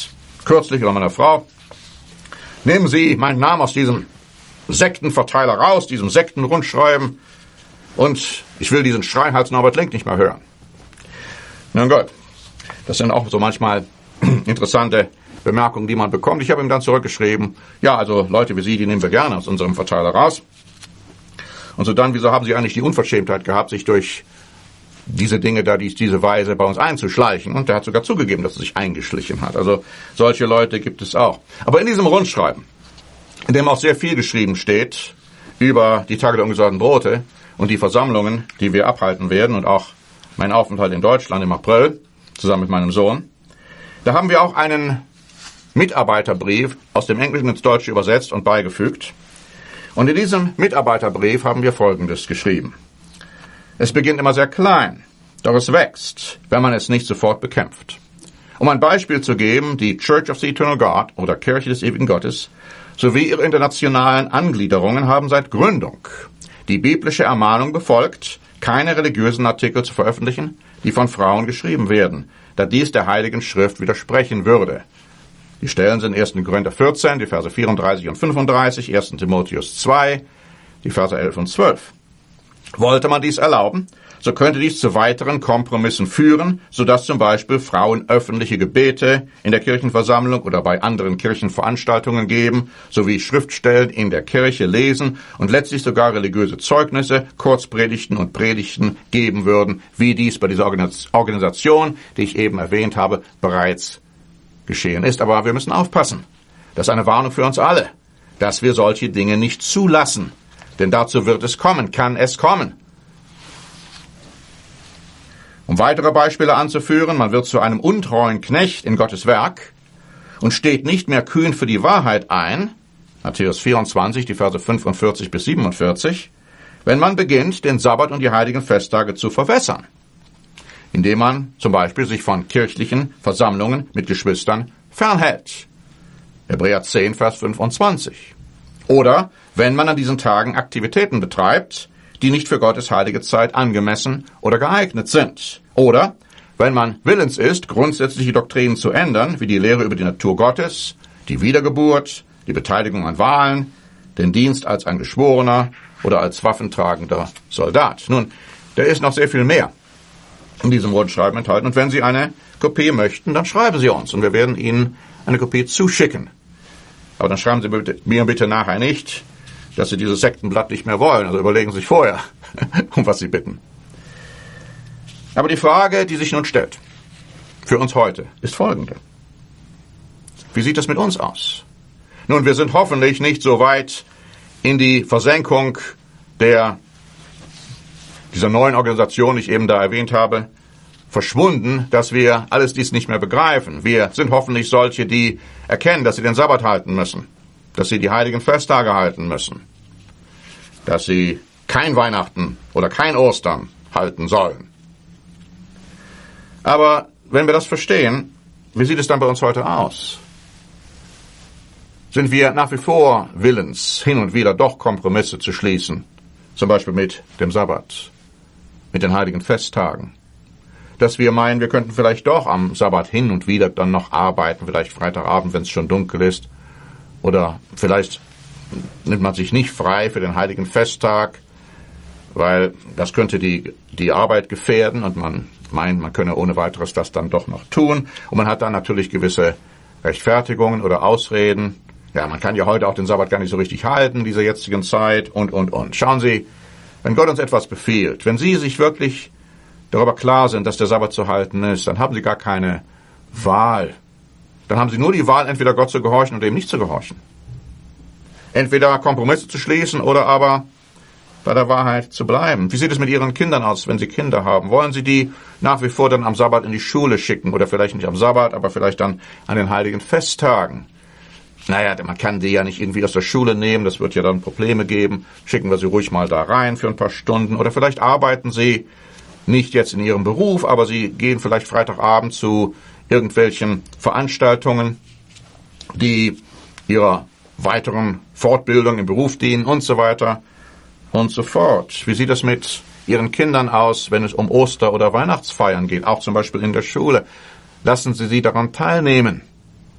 kürzlich oder meiner Frau, nehmen Sie meinen Namen aus diesem Sektenverteiler raus, diesem Sektenrundschreiben, und ich will diesen Schreihals Norbert Link nicht mehr hören. Nun gut, das sind auch so manchmal interessante Bemerkungen, die man bekommt. Ich habe ihm dann zurückgeschrieben, ja, also Leute wie Sie, die nehmen wir gerne aus unserem Verteiler raus. Und so dann, wieso haben Sie eigentlich die Unverschämtheit gehabt, sich durch diese Dinge da, dies, diese Weise bei uns einzuschleichen? Und der hat sogar zugegeben, dass er sich eingeschlichen hat. Also solche Leute gibt es auch. Aber in diesem Rundschreiben, in dem auch sehr viel geschrieben steht über die Tage der ungesäuerten Brote und die Versammlungen, die wir abhalten werden, und auch mein Aufenthalt in Deutschland im April, zusammen mit meinem Sohn, da haben wir auch einen Mitarbeiterbrief aus dem Englischen ins Deutsche übersetzt und beigefügt. Und in diesem Mitarbeiterbrief haben wir Folgendes geschrieben. Es beginnt immer sehr klein, doch es wächst, wenn man es nicht sofort bekämpft. Um ein Beispiel zu geben, die Church of the Eternal God oder Kirche des ewigen Gottes sowie ihre internationalen Angliederungen haben seit Gründung die biblische Ermahnung befolgt, keine religiösen Artikel zu veröffentlichen, die von Frauen geschrieben werden, da dies der Heiligen Schrift widersprechen würde. Die Stellen sind ersten Korinther vierzehn, die Verse vierunddreißig und fünfunddreißig, ersten Timotheus zwei, die Verse elf und zwölf. Wollte man dies erlauben, so könnte dies zu weiteren Kompromissen führen, sodass zum Beispiel Frauen öffentliche Gebete in der Kirchenversammlung oder bei anderen Kirchenveranstaltungen geben, sowie Schriftstellen in der Kirche lesen und letztlich sogar religiöse Zeugnisse, Kurzpredigten und Predigten geben würden, wie dies bei dieser Organisation, die ich eben erwähnt habe, bereits geschehen ist. Aber wir müssen aufpassen. Das ist eine Warnung für uns alle, dass wir solche Dinge nicht zulassen. Denn dazu wird es kommen, kann es kommen. Um weitere Beispiele anzuführen, man wird zu einem untreuen Knecht in Gottes Werk und steht nicht mehr kühn für die Wahrheit ein, Matthäus vierundzwanzig, die Verse fünfundvierzig bis siebenundvierzig, wenn man beginnt, den Sabbat und die heiligen Festtage zu verwässern, indem man zum Beispiel sich von kirchlichen Versammlungen mit Geschwistern fernhält. Hebräer zehn, Vers fünfundzwanzig. Oder wenn man an diesen Tagen Aktivitäten betreibt, die nicht für Gottes heilige Zeit angemessen oder geeignet sind. Oder wenn man willens ist, grundsätzliche Doktrinen zu ändern, wie die Lehre über die Natur Gottes, die Wiedergeburt, die Beteiligung an Wahlen, den Dienst als ein Geschworener oder als waffentragender Soldat. Nun, da ist noch sehr viel mehr in diesem Rundschreiben enthalten. Und wenn Sie eine Kopie möchten, dann schreiben Sie uns und wir werden Ihnen eine Kopie zuschicken. Aber dann schreiben Sie bitte, mir bitte nachher nicht, dass Sie dieses Sektenblatt nicht mehr wollen. Also überlegen Sie sich vorher, um was Sie bitten. Aber die Frage, die sich nun stellt, für uns heute, ist folgende. Wie sieht es mit uns aus? Nun, wir sind hoffentlich nicht so weit in die Versenkung der, dieser neuen Organisation, die ich eben da erwähnt habe, verschwunden, dass wir alles dies nicht mehr begreifen. Wir sind hoffentlich solche, die erkennen, dass sie den Sabbat halten müssen, dass sie die heiligen Festtage halten müssen, dass sie kein Weihnachten oder kein Ostern halten sollen. Aber wenn wir das verstehen, wie sieht es dann bei uns heute aus? Sind wir nach wie vor willens, hin und wieder doch Kompromisse zu schließen, zum Beispiel mit dem Sabbat, mit den heiligen Festtagen? Dass wir meinen, wir könnten vielleicht doch am Sabbat hin und wieder dann noch arbeiten, vielleicht Freitagabend, wenn es schon dunkel ist. Oder vielleicht nimmt man sich nicht frei für den heiligen Festtag, weil das könnte die, die Arbeit gefährden und man meint, man könne ohne weiteres das dann doch noch tun. Und man hat dann natürlich gewisse Rechtfertigungen oder Ausreden. Ja, man kann ja heute auch den Sabbat gar nicht so richtig halten in dieser jetzigen Zeit und, und, und. Schauen Sie, wenn Gott uns etwas befiehlt, wenn Sie sich wirklich darüber klar sind, dass der Sabbat zu halten ist, dann haben Sie gar keine Wahl. Dann haben Sie nur die Wahl, entweder Gott zu gehorchen oder ihm nicht zu gehorchen. Entweder Kompromisse zu schließen oder aber bei der Wahrheit zu bleiben. Wie sieht es mit Ihren Kindern aus, wenn Sie Kinder haben? Wollen Sie die nach wie vor dann am Sabbat in die Schule schicken? Oder vielleicht nicht am Sabbat, aber vielleicht dann an den heiligen Festtagen? Naja, man kann die ja nicht irgendwie aus der Schule nehmen, das wird ja dann Probleme geben. Schicken wir sie ruhig mal da rein für ein paar Stunden. Oder vielleicht arbeiten Sie nicht jetzt in Ihrem Beruf, aber Sie gehen vielleicht Freitagabend zu irgendwelchen Veranstaltungen, die Ihrer weiteren Fortbildung im Beruf dienen und so weiter und so fort. Wie sieht es mit Ihren Kindern aus, wenn es um Oster- oder Weihnachtsfeiern geht, auch zum Beispiel in der Schule? Lassen Sie sie daran teilnehmen.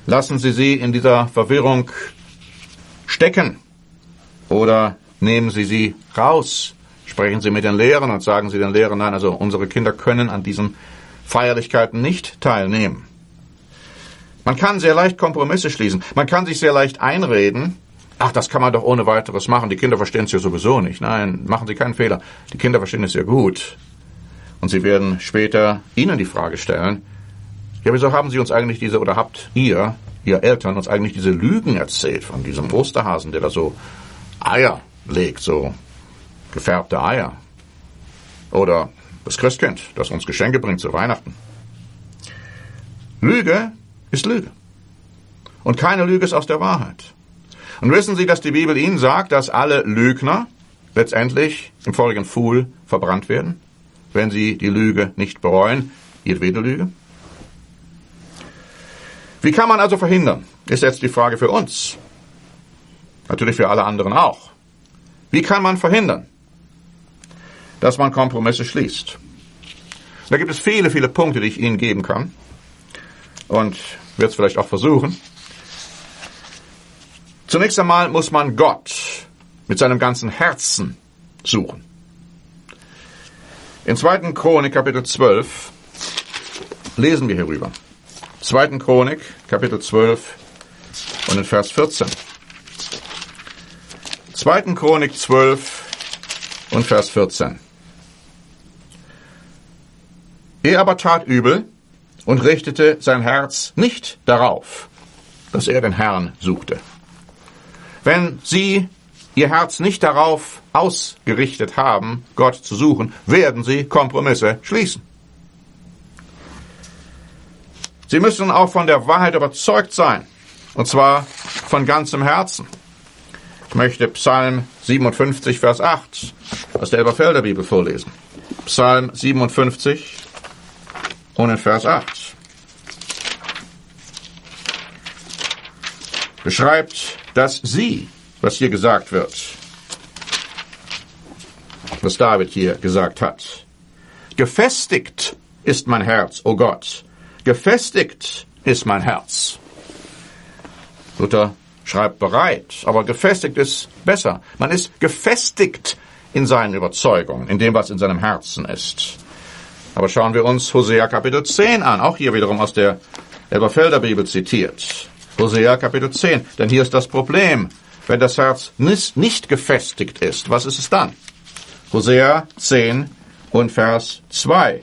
Lassen Sie sie in dieser Verwirrung stecken oder nehmen Sie sie raus. Sprechen Sie mit den Lehrern und sagen Sie den Lehrern, nein, also unsere Kinder können an diesen Feierlichkeiten nicht teilnehmen. Man kann sehr leicht Kompromisse schließen. Man kann sich sehr leicht einreden, ach, das kann man doch ohne weiteres machen. Die Kinder verstehen es ja sowieso nicht. Nein, machen Sie keinen Fehler. Die Kinder verstehen es sehr gut. Und sie werden später Ihnen die Frage stellen, ja, wieso haben Sie uns eigentlich diese, oder habt ihr, ihr Eltern, uns eigentlich diese Lügen erzählt von diesem Osterhasen, der da so Eier legt, so gefärbte Eier? Oder das Christkind, das uns Geschenke bringt zu Weihnachten. Lüge ist Lüge. Und keine Lüge ist aus der Wahrheit. Und wissen Sie, dass die Bibel Ihnen sagt, dass alle Lügner letztendlich im feurigen Pfuhl verbrannt werden, wenn sie die Lüge nicht bereuen, jedwede Lüge? Wie kann man also verhindern, ist jetzt die Frage für uns. Natürlich für alle anderen auch. Wie kann man verhindern, dass man Kompromisse schließt? Da gibt es viele, viele Punkte, die ich Ihnen geben kann. Und werde es vielleicht auch versuchen. Zunächst einmal muss man Gott mit seinem ganzen Herzen suchen. In zweiten Chronik, Kapitel zwölf, lesen wir hierüber. zweiten Chronik, Kapitel zwölf und in Vers vierzehn. zweiten Chronik zwölf und Vers vierzehn. Er aber tat übel und richtete sein Herz nicht darauf, dass er den Herrn suchte. Wenn Sie Ihr Herz nicht darauf ausgerichtet haben, Gott zu suchen, werden Sie Kompromisse schließen. Sie müssen auch von der Wahrheit überzeugt sein, und zwar von ganzem Herzen. Ich möchte Psalm siebenundfünfzig, Vers acht aus der Elberfelder Bibel vorlesen. Psalm siebenundfünfzig und in Vers acht. Beschreibt, dass Sie, was hier gesagt wird, was David hier gesagt hat. Gefestigt ist mein Herz, o Gott. Gefestigt ist mein Herz. Luther schreibt bereit, aber gefestigt ist besser. Man ist gefestigt in seinen Überzeugungen, in dem, was in seinem Herzen ist. Aber schauen wir uns Hosea Kapitel zehn an, auch hier wiederum aus der Elberfelder Bibel zitiert. Hosea Kapitel zehn, denn hier ist das Problem. Wenn das Herz nicht gefestigt ist, was ist es dann? Hosea zehn und Vers zwei.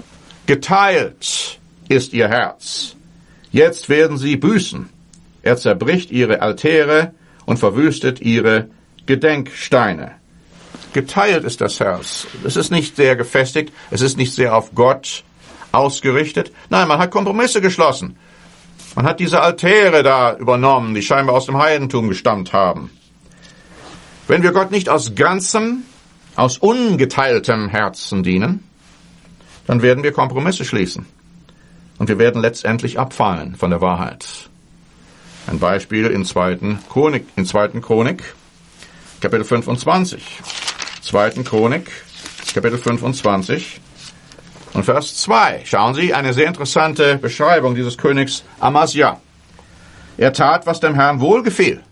Geteilt ist ihr Herz. Jetzt werden sie büßen. Er zerbricht ihre Altäre und verwüstet ihre Gedenksteine. Geteilt ist das Herz. Es ist nicht sehr gefestigt, es ist nicht sehr auf Gott ausgerichtet. Nein, man hat Kompromisse geschlossen. Man hat diese Altäre da übernommen, die scheinbar aus dem Heidentum gestammt haben. Wenn wir Gott nicht aus ganzem, aus ungeteiltem Herzen dienen, dann werden wir Kompromisse schließen. Und wir werden letztendlich abfallen von der Wahrheit. Ein Beispiel in zweiten Chronik, in zweiten Chronik, Kapitel fünfundzwanzig. zweiten Chronik, Kapitel fünfundzwanzig. Und Vers zwei, schauen Sie, eine sehr interessante Beschreibung dieses Königs Amasja. Er tat, was dem Herrn wohlgefiel,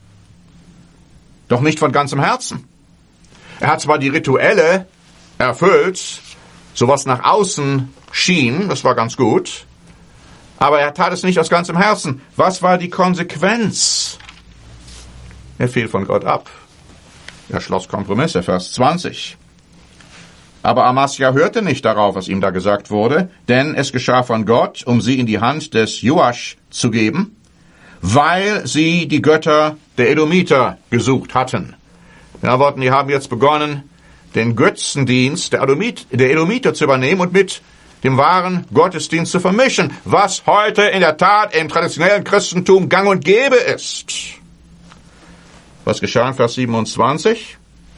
doch nicht von ganzem Herzen. Er hat zwar die Rituelle erfüllt, so was nach außen schien, das war ganz gut, aber er tat es nicht aus ganzem Herzen. Was war die Konsequenz? Er fiel von Gott ab. Er schloss Kompromisse, Vers zwanzig. Aber Amasja hörte nicht darauf, was ihm da gesagt wurde, denn es geschah von Gott, um sie in die Hand des Joasch zu geben, weil sie die Götter der Edomiter gesucht hatten. In anderen Worten, die haben jetzt begonnen, den Götzendienst der Edomiter zu übernehmen und mit dem wahren Gottesdienst zu vermischen, was heute in der Tat im traditionellen Christentum gang und gäbe ist. Was geschah in Vers siebenundzwanzig?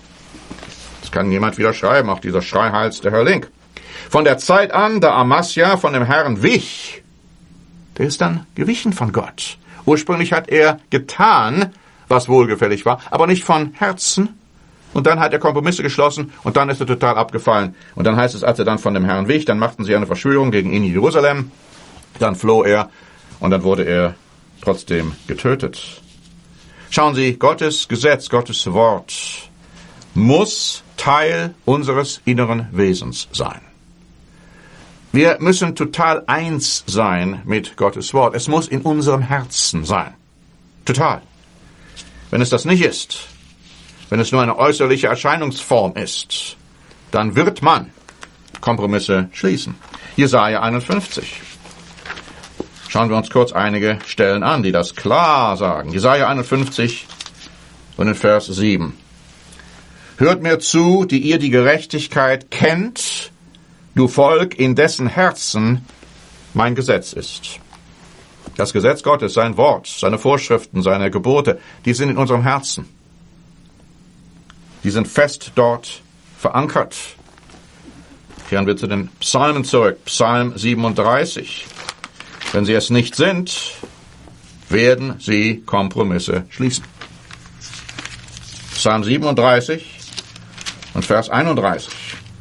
Kann jemand wieder schreiben, auch dieser Schreihals, der Herr Link. Von der Zeit an, da Amasja von dem Herrn wich, der ist dann gewichen von Gott. Ursprünglich hat er getan, was wohlgefällig war, aber nicht von Herzen. Und dann hat er Kompromisse geschlossen und dann ist er total abgefallen. Und dann heißt es, als er dann von dem Herrn wich, dann machten sie eine Verschwörung gegen ihn in Jerusalem. Dann floh er und dann wurde er trotzdem getötet. Schauen Sie, Gottes Gesetz, Gottes Wort muss Teil unseres inneren Wesens sein. Wir müssen total eins sein mit Gottes Wort. Es muss in unserem Herzen sein. Total. Wenn es das nicht ist, wenn es nur eine äußerliche Erscheinungsform ist, dann wird man Kompromisse schließen. Jesaja einundfünfzig. Schauen wir uns kurz einige Stellen an, die das klar sagen. Jesaja einundfünfzig und in Vers sieben. Hört mir zu, die ihr die Gerechtigkeit kennt, du Volk, in dessen Herzen mein Gesetz ist. Das Gesetz Gottes, sein Wort, seine Vorschriften, seine Gebote, die sind in unserem Herzen. Die sind fest dort verankert. Kehren wir zu den Psalmen zurück. Psalm siebenunddreißig. Wenn sie es nicht sind, werden sie Kompromisse schließen. Psalm siebenunddreißig und Vers einunddreißig.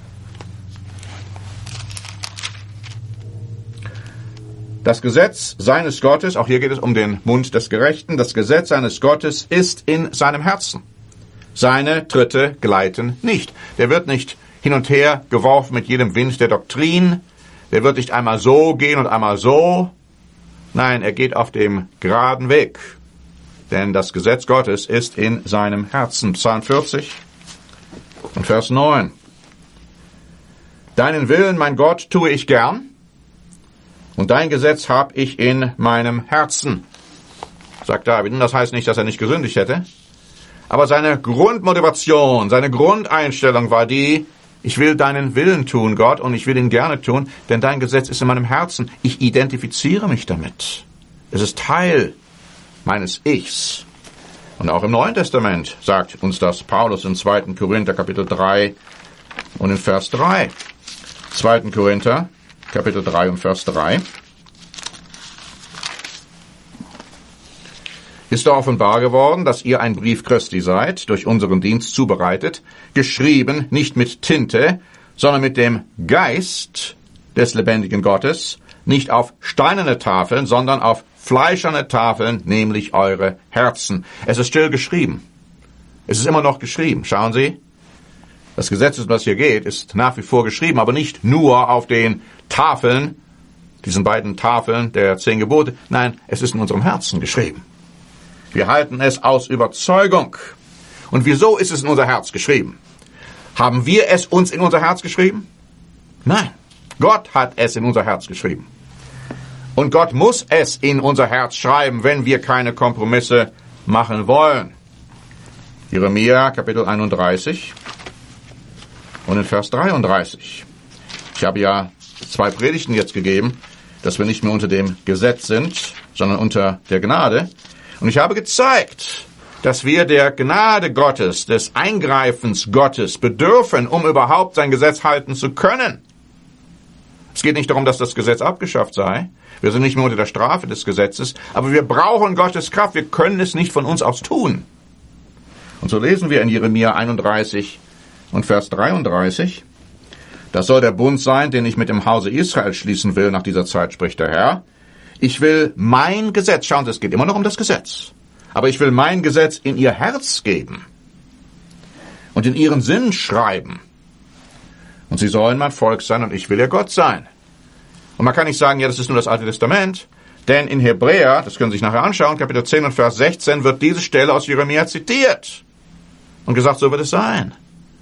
Das Gesetz seines Gottes, auch hier geht es um den Mund des Gerechten, das Gesetz seines Gottes ist in seinem Herzen. Seine Tritte gleiten nicht. Der wird nicht hin und her geworfen mit jedem Wind der Doktrin. Der wird nicht einmal so gehen und einmal so. Nein, er geht auf dem geraden Weg. Denn das Gesetz Gottes ist in seinem Herzen. Psalm vierzig und Vers neun. Deinen Willen, mein Gott, tue ich gern, und dein Gesetz hab ich in meinem Herzen, sagt David. Und das heißt nicht, dass er nicht gesündigt hätte. Aber seine Grundmotivation, seine Grundeinstellung war die, ich will deinen Willen tun, Gott, und ich will ihn gerne tun, denn dein Gesetz ist in meinem Herzen. Ich identifiziere mich damit. Es ist Teil meines Ichs. Und auch im Neuen Testament sagt uns das Paulus in zweiten Korinther Kapitel drei und in Vers drei. zweiten Korinther Kapitel drei und Vers drei. Ist da offenbar geworden, dass ihr ein Brief Christi seid, durch unseren Dienst zubereitet, geschrieben nicht mit Tinte, sondern mit dem Geist des lebendigen Gottes, nicht auf steinerne Tafeln, sondern auf fleischerne Tafeln, nämlich eure Herzen. Es ist still geschrieben. Es ist immer noch geschrieben. Schauen Sie, das Gesetz, um das hier geht, ist nach wie vor geschrieben, aber nicht nur auf den Tafeln, diesen beiden Tafeln der zehn Gebote. Nein, es ist in unserem Herzen geschrieben. Wir halten es aus Überzeugung. Und wieso ist es in unser Herz geschrieben? Haben wir es uns in unser Herz geschrieben? Nein, Gott hat es in unser Herz geschrieben. Und Gott muss es in unser Herz schreiben, wenn wir keine Kompromisse machen wollen. Jeremia Kapitel einunddreißig und in Vers dreiunddreißig. Ich habe ja zwei Predigten jetzt gegeben, dass wir nicht mehr unter dem Gesetz sind, sondern unter der Gnade. Und ich habe gezeigt, dass wir der Gnade Gottes, des Eingreifens Gottes bedürfen, um überhaupt sein Gesetz halten zu können. Es geht nicht darum, dass das Gesetz abgeschafft sei. Wir sind nicht mehr unter der Strafe des Gesetzes, aber wir brauchen Gottes Kraft. Wir können es nicht von uns aus tun. Und so lesen wir in Jeremia einunddreißig und Vers dreiunddreißig. Das soll der Bund sein, den ich mit dem Hause Israel schließen will nach dieser Zeit, spricht der Herr. Ich will mein Gesetz, schauen Sie, es geht immer noch um das Gesetz, aber ich will mein Gesetz in ihr Herz geben und in ihren Sinn schreiben. Und sie sollen mein Volk sein und ich will ihr Gott sein. Und man kann nicht sagen, ja, das ist nur das Alte Testament, denn in Hebräer, das können Sie sich nachher anschauen, Kapitel zehn und Vers sechzehn, wird diese Stelle aus Jeremia zitiert und gesagt, so wird es sein.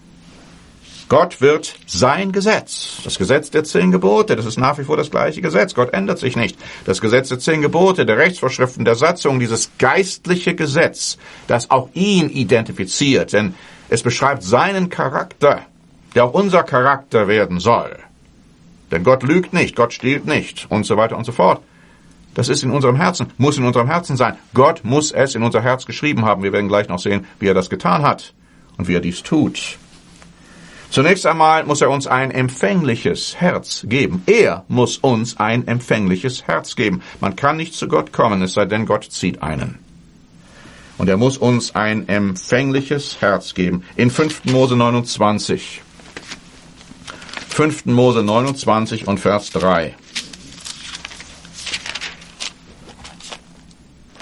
Gott wird sein Gesetz, das Gesetz der zehn Gebote, das ist nach wie vor das gleiche Gesetz, Gott ändert sich nicht. Das Gesetz der zehn Gebote, der Rechtsvorschriften, der Satzung, dieses geistliche Gesetz, das auch ihn identifiziert, denn es beschreibt seinen Charakter, der auch unser Charakter werden soll. Denn Gott lügt nicht, Gott stiehlt nicht und so weiter und so fort. Das ist in unserem Herzen, muss in unserem Herzen sein. Gott muss es in unser Herz geschrieben haben. Wir werden gleich noch sehen, wie er das getan hat und wie er dies tut. Zunächst einmal muss er uns ein empfängliches Herz geben. Er muss uns ein empfängliches Herz geben. Man kann nicht zu Gott kommen, es sei denn, Gott zieht einen. Und er muss uns ein empfängliches Herz geben. In fünften Mose neunundzwanzig. fünften Mose neunundzwanzig und Vers drei.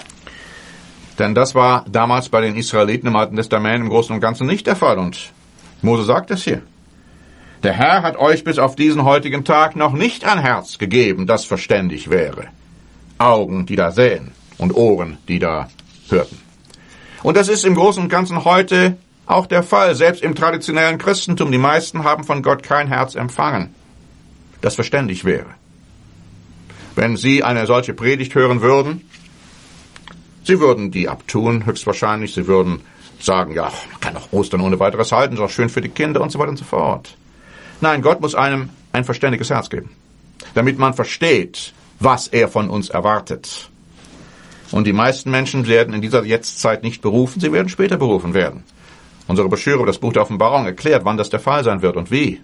Denn das war damals bei den Israeliten im Alten Testament im Großen und Ganzen nicht der Fall. Und Mose sagt es hier. Der Herr hat euch bis auf diesen heutigen Tag noch nicht ein Herz gegeben, das verständig wäre. Augen, die da sähen und Ohren, die da hörten. Und das ist im Großen und Ganzen heute auch der Fall, selbst im traditionellen Christentum. Die meisten haben von Gott kein Herz empfangen, das verständig wäre. Wenn Sie eine solche Predigt hören würden, Sie würden die abtun, höchstwahrscheinlich. Sie würden sagen, ja, man kann doch Ostern ohne weiteres halten, ist auch schön für die Kinder und so weiter und so fort. Nein, Gott muss einem ein verständiges Herz geben, damit man versteht, was er von uns erwartet. Und die meisten Menschen werden in dieser Jetztzeit nicht berufen, sie werden später berufen werden. Unsere Broschüre über das Buch der Offenbarung erklärt, wann das der Fall sein wird und wie.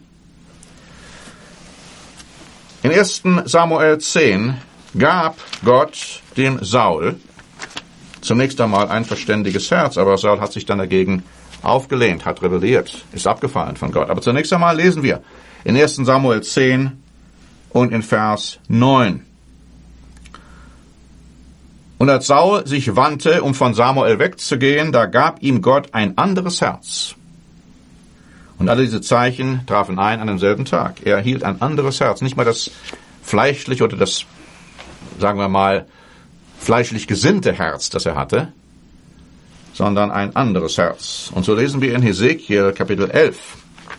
In ersten Samuel zehn gab Gott dem Saul zunächst einmal ein verständiges Herz, aber Saul hat sich dann dagegen aufgelehnt, hat rebelliert, ist abgefallen von Gott. Aber zunächst einmal lesen wir in ersten Samuel zehn und in Vers neun. Und als Saul sich wandte, um von Samuel wegzugehen, da gab ihm Gott ein anderes Herz. Und alle diese Zeichen trafen ein an demselben Tag. Er erhielt ein anderes Herz, nicht mal das fleischliche oder das, sagen wir mal, fleischlich gesinnte Herz, das er hatte, sondern ein anderes Herz. Und so lesen wir in Hesekiel Kapitel elf.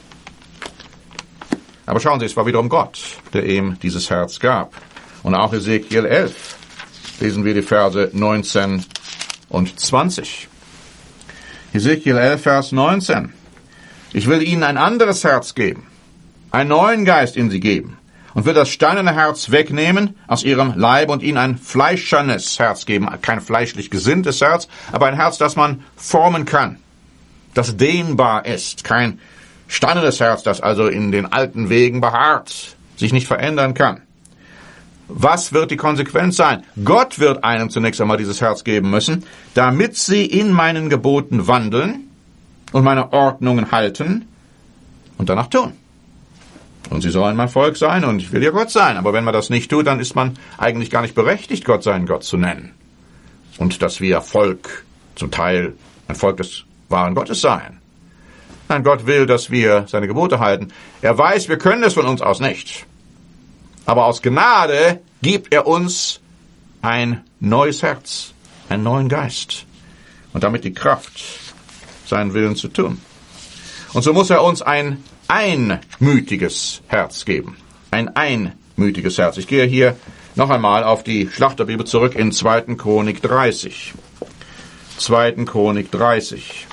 Aber schauen Sie, es war wiederum Gott, der ihm dieses Herz gab. Und auch Hesekiel elf lesen wir die Verse neunzehn und zwanzig. Hesekiel elf, Vers neunzehn. Ich will ihnen ein anderes Herz geben, einen neuen Geist in sie geben und will das steinerne Herz wegnehmen aus ihrem Leib und ihnen ein fleischernes Herz geben. Kein fleischlich gesinntes Herz, aber ein Herz, das man formen kann, das dehnbar ist. Kein steinernes Herz, das also in den alten Wegen beharrt, sich nicht verändern kann. Was wird die Konsequenz sein? Gott wird einem zunächst einmal dieses Herz geben müssen, damit sie in meinen Geboten wandeln und meine Ordnungen halten und danach tun. Und sie sollen mein Volk sein und ich will ihr Gott sein. Aber wenn man das nicht tut, dann ist man eigentlich gar nicht berechtigt, Gott seinen Gott zu nennen. Und dass wir Volk, zum Teil ein Volk des wahren Gottes seien. Nein, Gott will, dass wir seine Gebote halten. Er weiß, wir können es von uns aus nicht. Aber aus Gnade gibt er uns ein neues Herz, einen neuen Geist und damit die Kraft, seinen Willen zu tun. Und so muss er uns ein einmütiges Herz geben. Ein einmütiges Herz. Ich gehe hier noch einmal auf die Schlachterbibel zurück in zweiten Chronik dreißig. zweiten Chronik dreißig.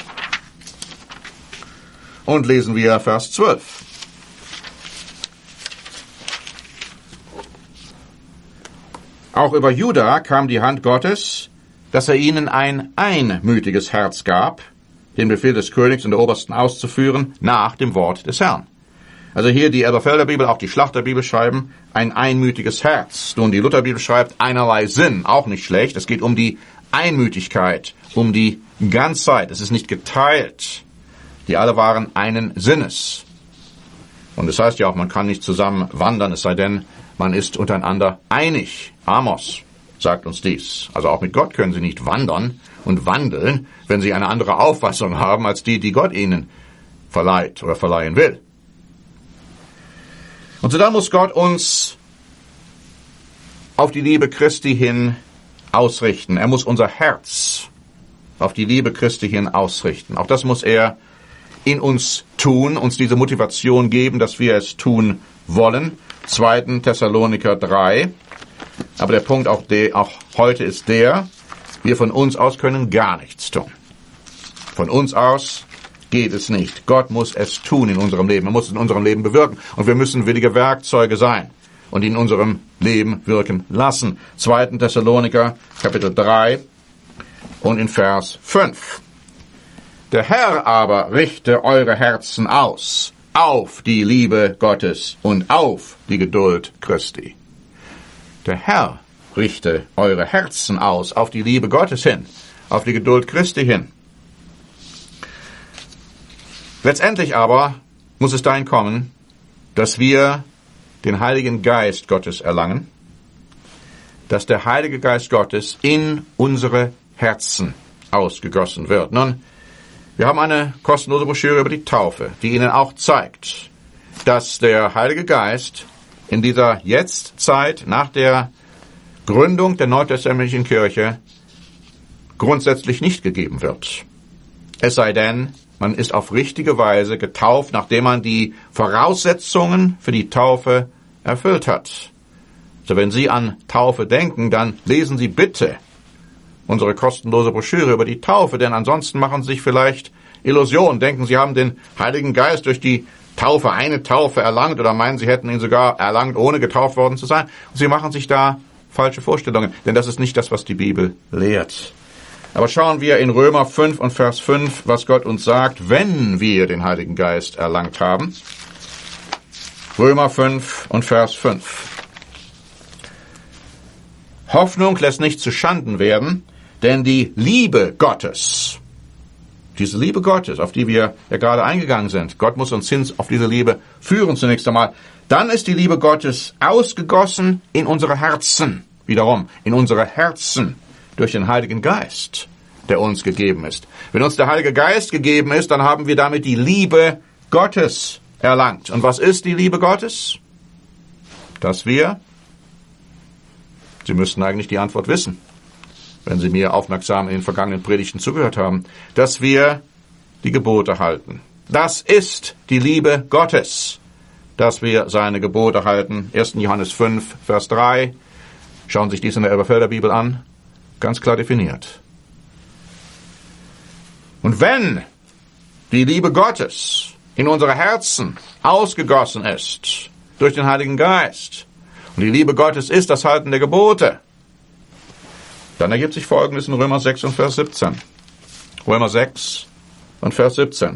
Und lesen wir Vers zwölf. Auch über Juda kam die Hand Gottes, dass er ihnen ein einmütiges Herz gab, den Befehl des Königs und der Obersten auszuführen, nach dem Wort des Herrn. Also hier die Elberfelder Bibel, auch die Schlachterbibel schreiben, ein einmütiges Herz. Nun, die Lutherbibel schreibt einerlei Sinn, auch nicht schlecht. Es geht um die Einmütigkeit, um die Ganzheit. Es ist nicht geteilt. Die alle waren einen Sinnes. Und das heißt ja auch, man kann nicht zusammen wandern, es sei denn, man ist untereinander einig. Amos sagt uns dies. Also auch mit Gott können sie nicht wandern und wandeln, wenn sie eine andere Auffassung haben, als die, die Gott ihnen verleiht oder verleihen will. Und so dann muss Gott uns auf die Liebe Christi hin ausrichten. Er muss unser Herz auf die Liebe Christi hin ausrichten. Auch das muss er in uns tun, uns diese Motivation geben, dass wir es tun wollen. zweiten Thessaloniker drei. Aber der Punkt auch, de, auch heute ist der, wir von uns aus können gar nichts tun. Von uns aus geht es nicht. Gott muss es tun in unserem Leben. Er muss es in unserem Leben bewirken. Und wir müssen willige Werkzeuge sein und in unserem Leben wirken lassen. zweiten Thessaloniker Kapitel drei und in Vers fünf. Der Herr aber richte eure Herzen aus auf die Liebe Gottes und auf die Geduld Christi. Der Herr richte eure Herzen aus auf die Liebe Gottes hin, auf die Geduld Christi hin. Letztendlich aber muss es dahin kommen, dass wir den Heiligen Geist Gottes erlangen, dass der Heilige Geist Gottes in unsere Herzen ausgegossen wird. Nun, wir haben eine kostenlose Broschüre über die Taufe, die Ihnen auch zeigt, dass der Heilige Geist in dieser Jetztzeit nach der Gründung der neutestamentlichen Kirche grundsätzlich nicht gegeben wird. Es sei denn, man ist auf richtige Weise getauft, nachdem man die Voraussetzungen für die Taufe erfüllt hat. So, wenn Sie an Taufe denken, dann lesen Sie bitte unsere kostenlose Broschüre über die Taufe, denn ansonsten machen Sie sich vielleicht Illusionen. Denken, Sie haben den Heiligen Geist durch die Taufe, eine Taufe erlangt, oder meinen, Sie hätten ihn sogar erlangt, ohne getauft worden zu sein. Und Sie machen sich da falsche Vorstellungen, denn das ist nicht das, was die Bibel lehrt. Aber schauen wir in Römer fünf und Vers fünf, was Gott uns sagt, wenn wir den Heiligen Geist erlangt haben. Römer fünf und Vers fünf. Hoffnung lässt nicht zu Schanden werden, denn die Liebe Gottes, diese Liebe Gottes, auf die wir ja gerade eingegangen sind, Gott muss uns hin auf diese Liebe führen zunächst einmal, dann ist die Liebe Gottes ausgegossen in unsere Herzen, wiederum, in unsere Herzen, durch den Heiligen Geist, der uns gegeben ist. Wenn uns der Heilige Geist gegeben ist, dann haben wir damit die Liebe Gottes erlangt. Und was ist die Liebe Gottes? Dass wir, Sie müssten eigentlich die Antwort wissen, wenn Sie mir aufmerksam in den vergangenen Predigten zugehört haben, dass wir die Gebote halten. Das ist die Liebe Gottes, dass wir seine Gebote halten. erster Johannes fünf, Vers drei. Schauen Sie sich dies in der Elberfelder Bibel an. Ganz klar definiert. Und wenn die Liebe Gottes in unsere Herzen ausgegossen ist durch den Heiligen Geist, und die Liebe Gottes ist das Halten der Gebote, dann ergibt sich Folgendes in Römer sechs und Vers siebzehn. Römer sechs und Vers siebzehn.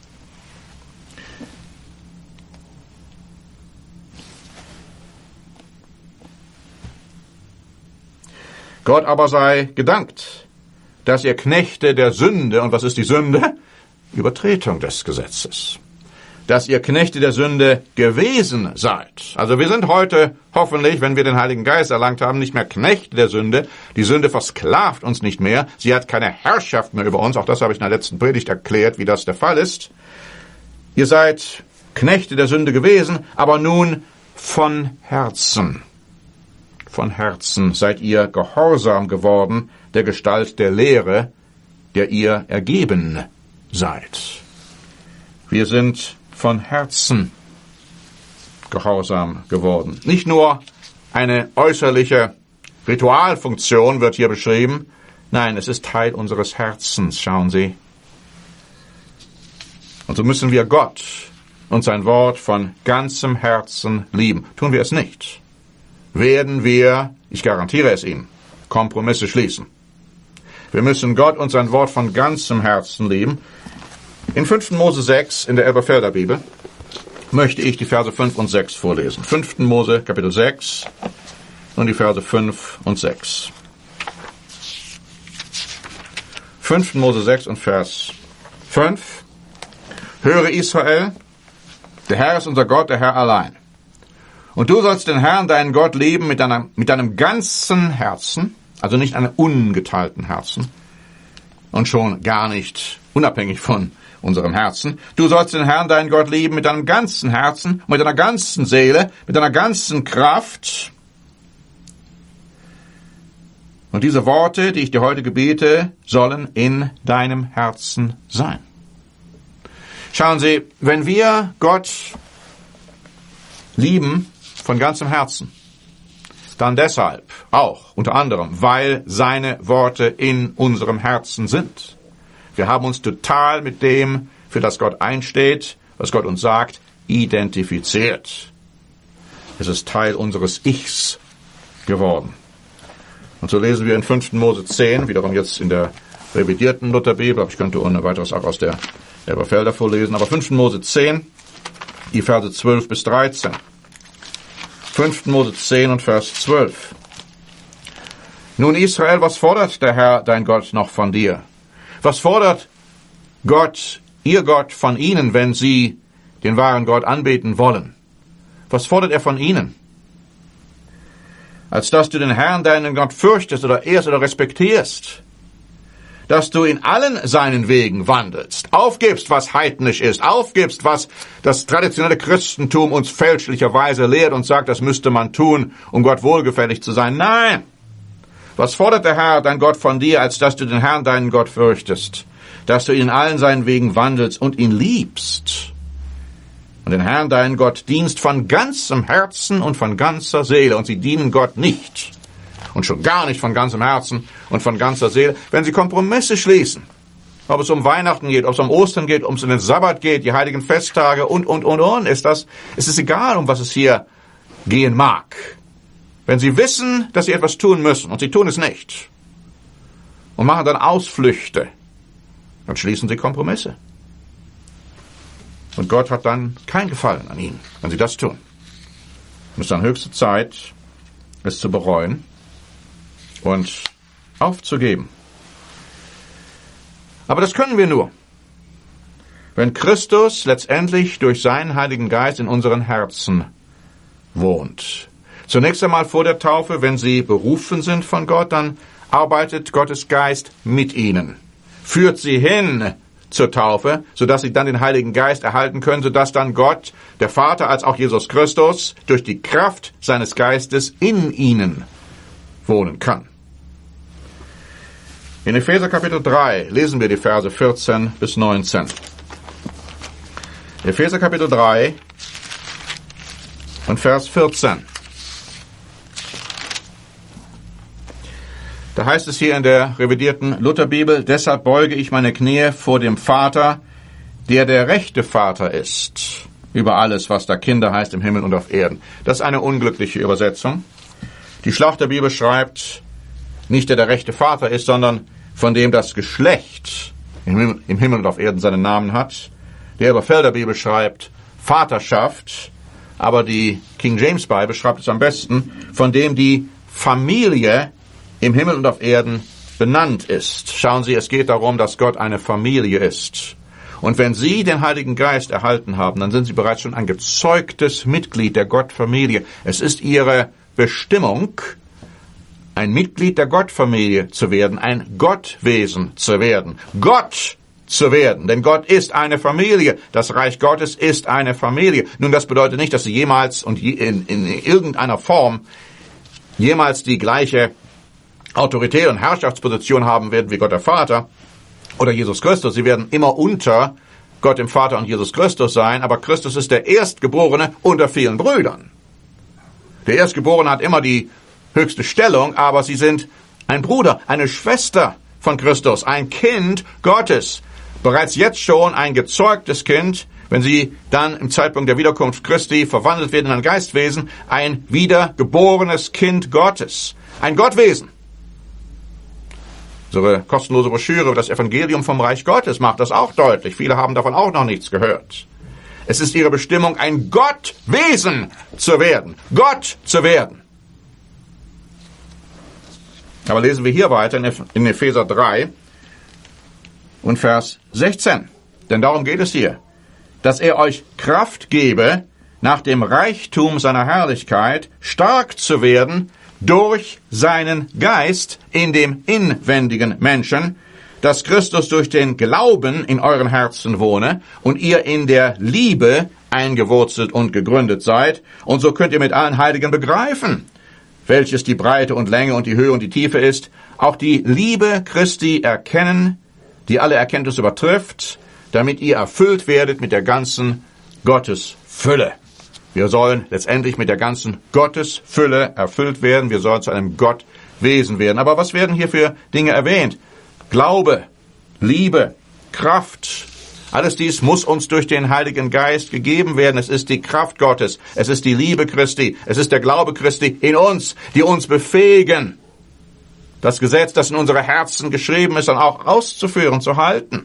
Gott aber sei gedankt, dass ihr Knechte der Sünde, und was ist die Sünde? Übertretung des Gesetzes. Dass ihr Knechte der Sünde gewesen seid. Also wir sind heute hoffentlich, wenn wir den Heiligen Geist erlangt haben, nicht mehr Knechte der Sünde. Die Sünde versklavt uns nicht mehr. Sie hat keine Herrschaft mehr über uns. Auch das habe ich in der letzten Predigt erklärt, wie das der Fall ist. Ihr seid Knechte der Sünde gewesen, aber nun von Herzen. Von Herzen seid ihr gehorsam geworden der Gestalt der Lehre, der ihr ergeben seid. Wir sind von Herzen gehorsam geworden. Nicht nur eine äußerliche Ritualfunktion wird hier beschrieben, nein, es ist Teil unseres Herzens, schauen Sie. Und so müssen wir Gott und sein Wort von ganzem Herzen lieben. Tun wir es nicht, werden wir, ich garantiere es Ihnen, Kompromisse schließen. Wir müssen Gott und sein Wort von ganzem Herzen lieben. In fünfter Mose sechs in der Elberfelder Bibel möchte ich die Verse fünf und sechs vorlesen. fünfter Mose Kapitel sechs und die Verse fünf und sechs. fünfter Mose sechs und Vers fünf. Höre Israel, der Herr ist unser Gott, der Herr allein. Und du sollst den Herrn, deinen Gott, lieben mit deinem, mit deinem ganzen Herzen, also nicht einem ungeteilten Herzen und schon gar nicht unabhängig von unserem Herzen. Du sollst den Herrn, deinen Gott, lieben mit deinem ganzen Herzen, mit deiner ganzen Seele, mit deiner ganzen Kraft. Und diese Worte, die ich dir heute gebiete, sollen in deinem Herzen sein. Schauen Sie, wenn wir Gott lieben von ganzem Herzen, dann deshalb auch, unter anderem, weil seine Worte in unserem Herzen sind. Wir haben uns total mit dem, für das Gott einsteht, was Gott uns sagt, identifiziert. Es ist Teil unseres Ichs geworden. Und so lesen wir in fünfter Mose zehn, wiederum jetzt in der revidierten Lutherbibel, aber ich könnte ohne weiteres auch aus der Elberfelder vorlesen, aber fünfter Mose zehn, die Verse zwölf bis dreizehn. fünfter Mose zehn und Vers zwölf. Nun Israel, was fordert der Herr, dein Gott, noch von dir? Was fordert Gott, ihr Gott, von ihnen, wenn sie den wahren Gott anbeten wollen? Was fordert er von ihnen? Als dass du den Herrn, deinen Gott, fürchtest oder ehrst oder respektierst. dass du in allen seinen Wegen wandelst, aufgibst, was heidnisch ist, aufgibst, was das traditionelle Christentum uns fälschlicherweise lehrt und sagt, das müsste man tun, um Gott wohlgefällig zu sein. Nein! Was fordert der Herr, dein Gott, von dir, als dass du den Herrn, deinen Gott, fürchtest, dass du in allen seinen Wegen wandelst und ihn liebst und den Herrn, deinen Gott, dienst von ganzem Herzen und von ganzer Seele. Und sie dienen Gott nicht und schon gar nicht von ganzem Herzen und von ganzer Seele, wenn sie Kompromisse schließen. Ob es um Weihnachten geht, ob es um Ostern geht, ob es um den Sabbat geht, die heiligen Festtage und, und, und, und, ist das, ist es egal, um was es hier gehen mag. Wenn sie wissen, dass sie etwas tun müssen und sie tun es nicht und machen dann Ausflüchte, dann schließen sie Kompromisse. Und Gott hat dann kein Gefallen an ihnen, wenn sie das tun. Es ist dann höchste Zeit, es zu bereuen und aufzugeben. Aber das können wir nur, wenn Christus letztendlich durch seinen Heiligen Geist in unseren Herzen wohnt. Zunächst einmal vor der Taufe, wenn sie berufen sind von Gott, dann arbeitet Gottes Geist mit ihnen, führt sie hin zur Taufe, sodass sie dann den Heiligen Geist erhalten können, sodass dann Gott, der Vater als auch Jesus Christus, durch die Kraft seines Geistes in ihnen wohnen kann. In Epheser Kapitel drei lesen wir die Verse vierzehn bis neunzehn. Epheser Kapitel drei und Vers vierzehn. Da heißt es hier in der revidierten Lutherbibel, deshalb beuge ich meine Knie vor dem Vater, der der rechte Vater ist, über alles, was da Kinder heißt im Himmel und auf Erden. Das ist eine unglückliche Übersetzung. Die Schlachterbibel schreibt, nicht der der rechte Vater ist, sondern von dem das Geschlecht im Himmel und auf Erden seinen Namen hat. Die Elberfelder Bibel schreibt Vaterschaft, aber die King James Bible schreibt es am besten, von dem die Familie im Himmel und auf Erden benannt ist. Schauen Sie, es geht darum, dass Gott eine Familie ist. Und wenn Sie den Heiligen Geist erhalten haben, dann sind Sie bereits schon ein gezeugtes Mitglied der Gottfamilie. Es ist Ihre Bestimmung, ein Mitglied der Gottfamilie zu werden, ein Gottwesen zu werden, Gott zu werden. Denn Gott ist eine Familie. Das Reich Gottes ist eine Familie. Nun, das bedeutet nicht, dass Sie jemals und in, in irgendeiner Form jemals die gleiche Autorität und Herrschaftsposition haben werden wie Gott der Vater oder Jesus Christus. Sie werden immer unter Gott dem Vater und Jesus Christus sein, aber Christus ist der Erstgeborene unter vielen Brüdern. Der Erstgeborene hat immer die höchste Stellung, aber sie sind ein Bruder, eine Schwester von Christus, ein Kind Gottes. Bereits jetzt schon ein gezeugtes Kind, wenn sie dann im Zeitpunkt der Wiederkunft Christi verwandelt werden in ein Geistwesen, ein wiedergeborenes Kind Gottes, ein Gottwesen. Unsere kostenlose Broschüre über das Evangelium vom Reich Gottes macht das auch deutlich. Viele haben davon auch noch nichts gehört. Es ist ihre Bestimmung, ein Gottwesen zu werden. Gott zu werden. Aber lesen wir hier weiter in Epheser drei und Vers sechzehn. Denn darum geht es hier. Dass er euch Kraft gebe, nach dem Reichtum seiner Herrlichkeit stark zu werden, durch seinen Geist in dem inwendigen Menschen, dass Christus durch den Glauben in euren Herzen wohne und ihr in der Liebe eingewurzelt und gegründet seid. Und so könnt ihr mit allen Heiligen begreifen, welches die Breite und Länge und die Höhe und die Tiefe ist, auch die Liebe Christi erkennen, die alle Erkenntnis übertrifft, damit ihr erfüllt werdet mit der ganzen Gottesfülle. Wir sollen letztendlich mit der ganzen Gottesfülle erfüllt werden. Wir sollen zu einem Gottwesen werden. Aber was werden hier für Dinge erwähnt? Glaube, Liebe, Kraft. Alles dies muss uns durch den Heiligen Geist gegeben werden. Es ist die Kraft Gottes. Es ist die Liebe Christi. Es ist der Glaube Christi in uns, die uns befähigen, das Gesetz, das in unsere Herzen geschrieben ist, dann auch auszuführen, zu halten.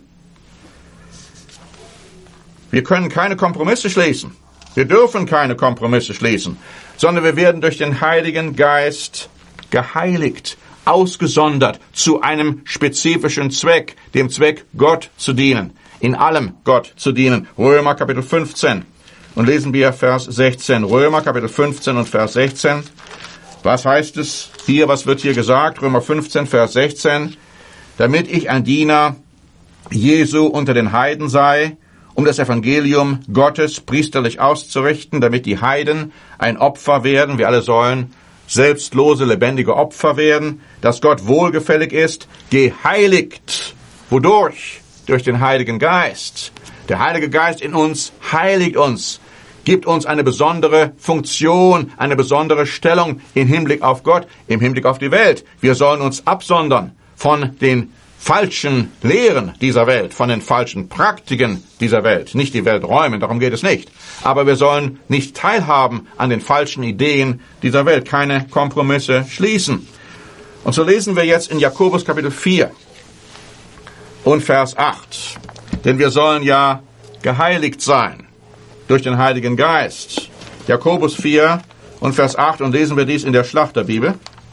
Wir können keine Kompromisse schließen. Wir dürfen keine Kompromisse schließen, sondern wir werden durch den Heiligen Geist geheiligt, ausgesondert zu einem spezifischen Zweck, dem Zweck, Gott zu dienen, in allem Gott zu dienen. Römer Kapitel fünfzehn und lesen wir Vers sechzehn. Römer Kapitel fünfzehn und Vers sechzehn. Was heißt es hier, was wird hier gesagt? Römer fünfzehn, Vers sechzehn. damit ich ein Diener Jesu unter den Heiden sei, um das Evangelium Gottes priesterlich auszurichten, damit die Heiden ein Opfer werden. Wir alle sollen selbstlose, lebendige Opfer werden, das Gott wohlgefällig ist, geheiligt. Wodurch? Durch den Heiligen Geist. Der Heilige Geist in uns heiligt uns, gibt uns eine besondere Funktion, eine besondere Stellung im Hinblick auf Gott, im Hinblick auf die Welt. Wir sollen uns absondern von den falschen Lehren dieser Welt, von den falschen Praktiken dieser Welt. Nicht die Welt räumen, darum geht es nicht. Aber wir sollen nicht teilhaben an den falschen Ideen dieser Welt, keine Kompromisse schließen. Und so lesen wir jetzt in Jakobus Kapitel vier und Vers acht. Denn wir sollen ja geheiligt sein durch den Heiligen Geist. Jakobus vier und Vers acht, und lesen wir dies in der Schlachterbibel.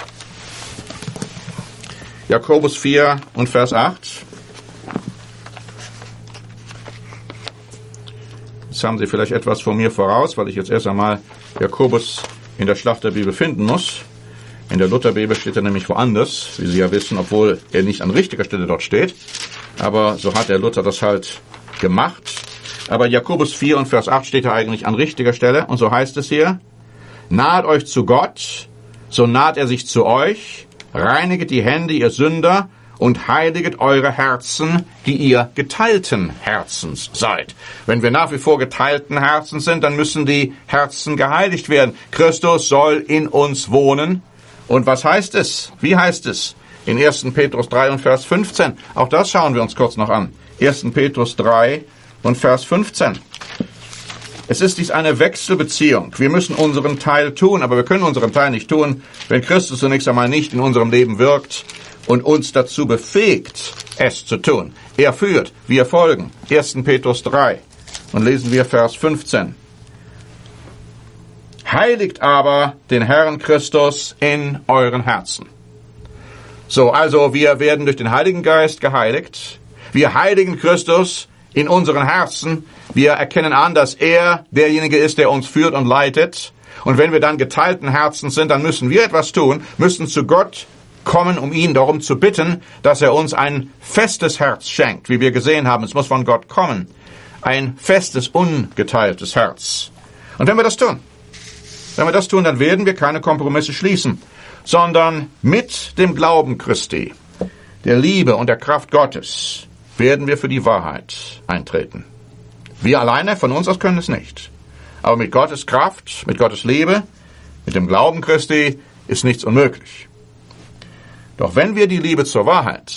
Jakobus vier und Vers acht. Jetzt haben Sie vielleicht etwas von mir voraus, weil ich jetzt erst einmal Jakobus in der Schlachterbibel finden muss. In der Lutherbibel steht er nämlich woanders, wie Sie ja wissen, obwohl er nicht an richtiger Stelle dort steht. Aber so hat der Luther das halt gemacht. Aber Jakobus vier und Vers acht steht er eigentlich an richtiger Stelle. Und so heißt es hier: Naht euch zu Gott, so naht er sich zu euch. Reiniget die Hände, ihr Sünder, und heiliget eure Herzen, die ihr geteilten Herzens seid. Wenn wir nach wie vor geteilten Herzens sind, dann müssen die Herzen geheiligt werden. Christus soll in uns wohnen. Und was heißt es? Wie heißt es? In ersten Petrus drei und Vers fünfzehn. Auch das schauen wir uns kurz noch an. ersten Petrus drei und Vers fünfzehn. Es ist dies eine Wechselbeziehung. Wir müssen unseren Teil tun, aber wir können unseren Teil nicht tun, wenn Christus zunächst einmal nicht in unserem Leben wirkt und uns dazu befähigt, es zu tun. Er führt, wir folgen. ersten Petrus drei. Und lesen wir Vers fünfzehn. Heiligt aber den Herrn Christus in euren Herzen. So, also wir werden durch den Heiligen Geist geheiligt. Wir heiligen Christus in unseren Herzen. Wir erkennen an, dass er derjenige ist, der uns führt und leitet. Und wenn wir dann geteilten Herzens sind, dann müssen wir etwas tun, müssen zu Gott kommen, um ihn darum zu bitten, dass er uns ein festes Herz schenkt. Wie wir gesehen haben, es muss von Gott kommen. Ein festes, ungeteiltes Herz. Und wenn wir das tun, wenn wir das tun, dann werden wir keine Kompromisse schließen, sondern mit dem Glauben Christi, der Liebe und der Kraft Gottes, werden wir für die Wahrheit eintreten. Wir alleine von uns aus können es nicht. Aber mit Gottes Kraft, mit Gottes Liebe, mit dem Glauben Christi ist nichts unmöglich. Doch wenn wir die Liebe zur Wahrheit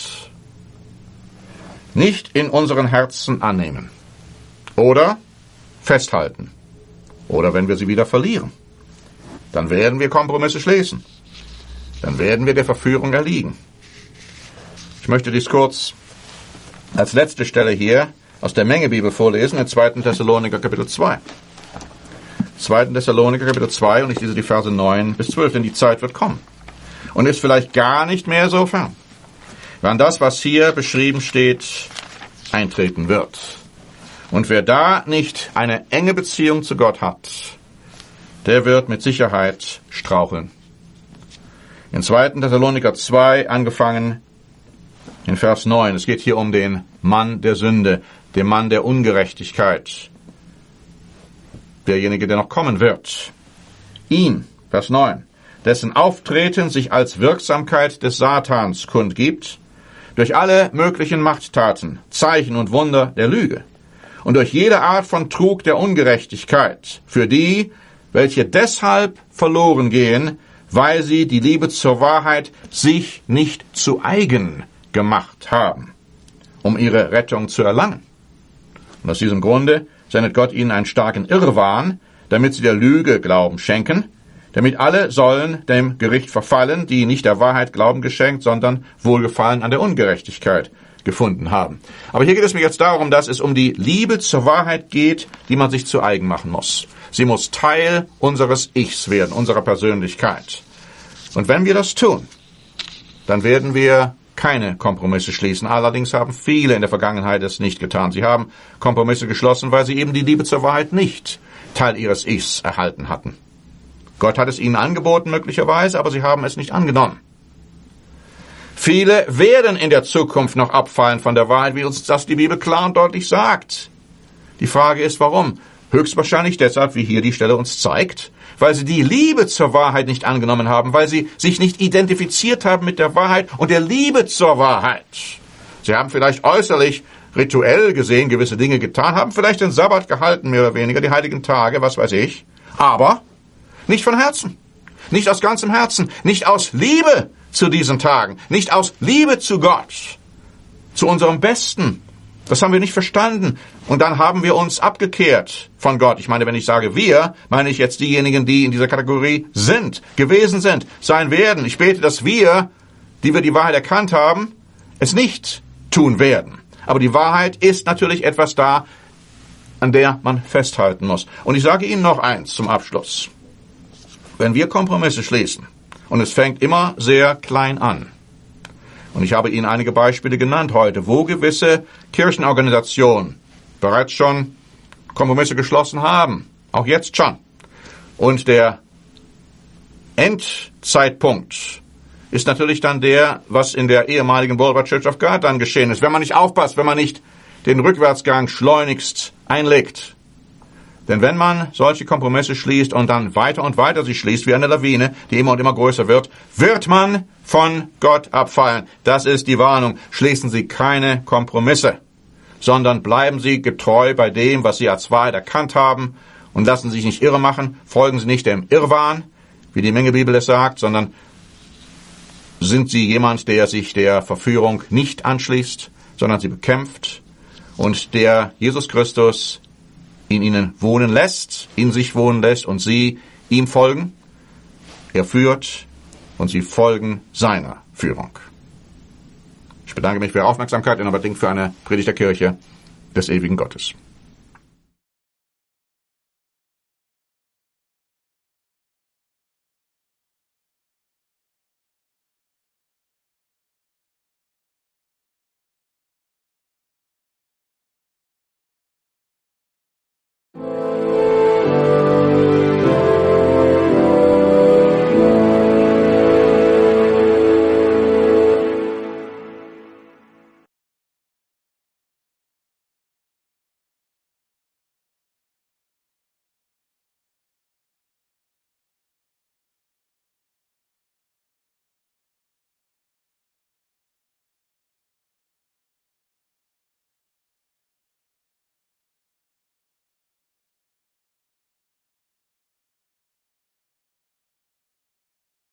nicht in unseren Herzen annehmen oder festhalten oder wenn wir sie wieder verlieren, dann werden wir Kompromisse schließen. Dann werden wir der Verführung erliegen. Ich möchte dies kurz als letzte Stelle hier aus der Mengebibel vorlesen, in zweiten Thessaloniker Kapitel zwei. zweiten Thessaloniker Kapitel zwei, und ich lese die Verse neun bis zwölf, denn die Zeit wird kommen. Und ist vielleicht gar nicht mehr so fern, wann das, was hier beschrieben steht, eintreten wird. Und wer da nicht eine enge Beziehung zu Gott hat, der wird mit Sicherheit straucheln. In zweiten Thessaloniker zwei, angefangen in Vers neun, es geht hier um den Mann der Sünde, den Mann der Ungerechtigkeit, derjenige, der noch kommen wird. Ihn, Vers neun, dessen Auftreten sich als Wirksamkeit des Satans kundgibt, durch alle möglichen Machttaten, Zeichen und Wunder der Lüge und durch jede Art von Trug der Ungerechtigkeit, für die, welche deshalb verloren gehen, weil sie die Liebe zur Wahrheit sich nicht zu eigen gemacht haben, um ihre Rettung zu erlangen. Und aus diesem Grunde sendet Gott ihnen einen starken Irrwahn, damit sie der Lüge Glauben schenken, damit alle sollen dem Gericht verfallen, die nicht der Wahrheit Glauben geschenkt, sondern Wohlgefallen an der Ungerechtigkeit gefunden haben. Aber hier geht es mir jetzt darum, dass es um die Liebe zur Wahrheit geht, die man sich zu eigen machen muss. Sie muss Teil unseres Ichs werden, unserer Persönlichkeit. Und wenn wir das tun, dann werden wir keine Kompromisse schließen. Allerdings haben viele in der Vergangenheit es nicht getan. Sie haben Kompromisse geschlossen, weil sie eben die Liebe zur Wahrheit nicht Teil ihres Ichs erhalten hatten. Gott hat es ihnen angeboten möglicherweise, aber sie haben es nicht angenommen. Viele werden in der Zukunft noch abfallen von der Wahrheit, wie uns das die Bibel klar und deutlich sagt. Die Frage ist, warum? Höchstwahrscheinlich deshalb, wie hier die Stelle uns zeigt, weil sie die Liebe zur Wahrheit nicht angenommen haben, weil sie sich nicht identifiziert haben mit der Wahrheit und der Liebe zur Wahrheit. Sie haben vielleicht äußerlich, rituell gesehen, gewisse Dinge getan, haben vielleicht den Sabbat gehalten, mehr oder weniger, die heiligen Tage, was weiß ich, aber nicht von Herzen, nicht aus ganzem Herzen, nicht aus Liebe zu diesen Tagen, nicht aus Liebe zu Gott, zu unserem Besten. Das haben wir nicht verstanden. Und dann haben wir uns abgekehrt von Gott. Ich meine, wenn ich sage wir, meine ich jetzt diejenigen, die in dieser Kategorie sind, gewesen sind, sein werden. Ich bete, dass wir, die wir die Wahrheit erkannt haben, es nicht tun werden. Aber die Wahrheit ist natürlich etwas da, an der man festhalten muss. Und ich sage Ihnen noch eins zum Abschluss. Wenn wir Kompromisse schließen, und es fängt immer sehr klein an, und ich habe Ihnen einige Beispiele genannt heute, wo gewisse Kirchenorganisationen bereits schon Kompromisse geschlossen haben. Auch jetzt schon. Und der Endzeitpunkt ist natürlich dann der, was in der ehemaligen Worldwide Church of God dann geschehen ist. Wenn man nicht aufpasst, wenn man nicht den Rückwärtsgang schleunigst einlegt. Denn wenn man solche Kompromisse schließt und dann weiter und weiter sie schließt, wie eine Lawine, die immer und immer größer wird, wird man von Gott abfallen. Das ist die Warnung. Schließen Sie keine Kompromisse, sondern bleiben Sie getreu bei dem, was Sie als Wahrheit erkannt haben und lassen Sie sich nicht irre machen. Folgen Sie nicht dem Irrwahn, wie die Mengebibel es sagt, sondern sind Sie jemand, der sich der Verführung nicht anschließt, sondern sie bekämpft und der Jesus Christus in ihnen wohnen lässt, in sich wohnen lässt und sie ihm folgen. Er führt und sie folgen seiner Führung. Ich bedanke mich für Ihre Aufmerksamkeit und unbedingt für eine Predigt der Kirche des ewigen Gottes.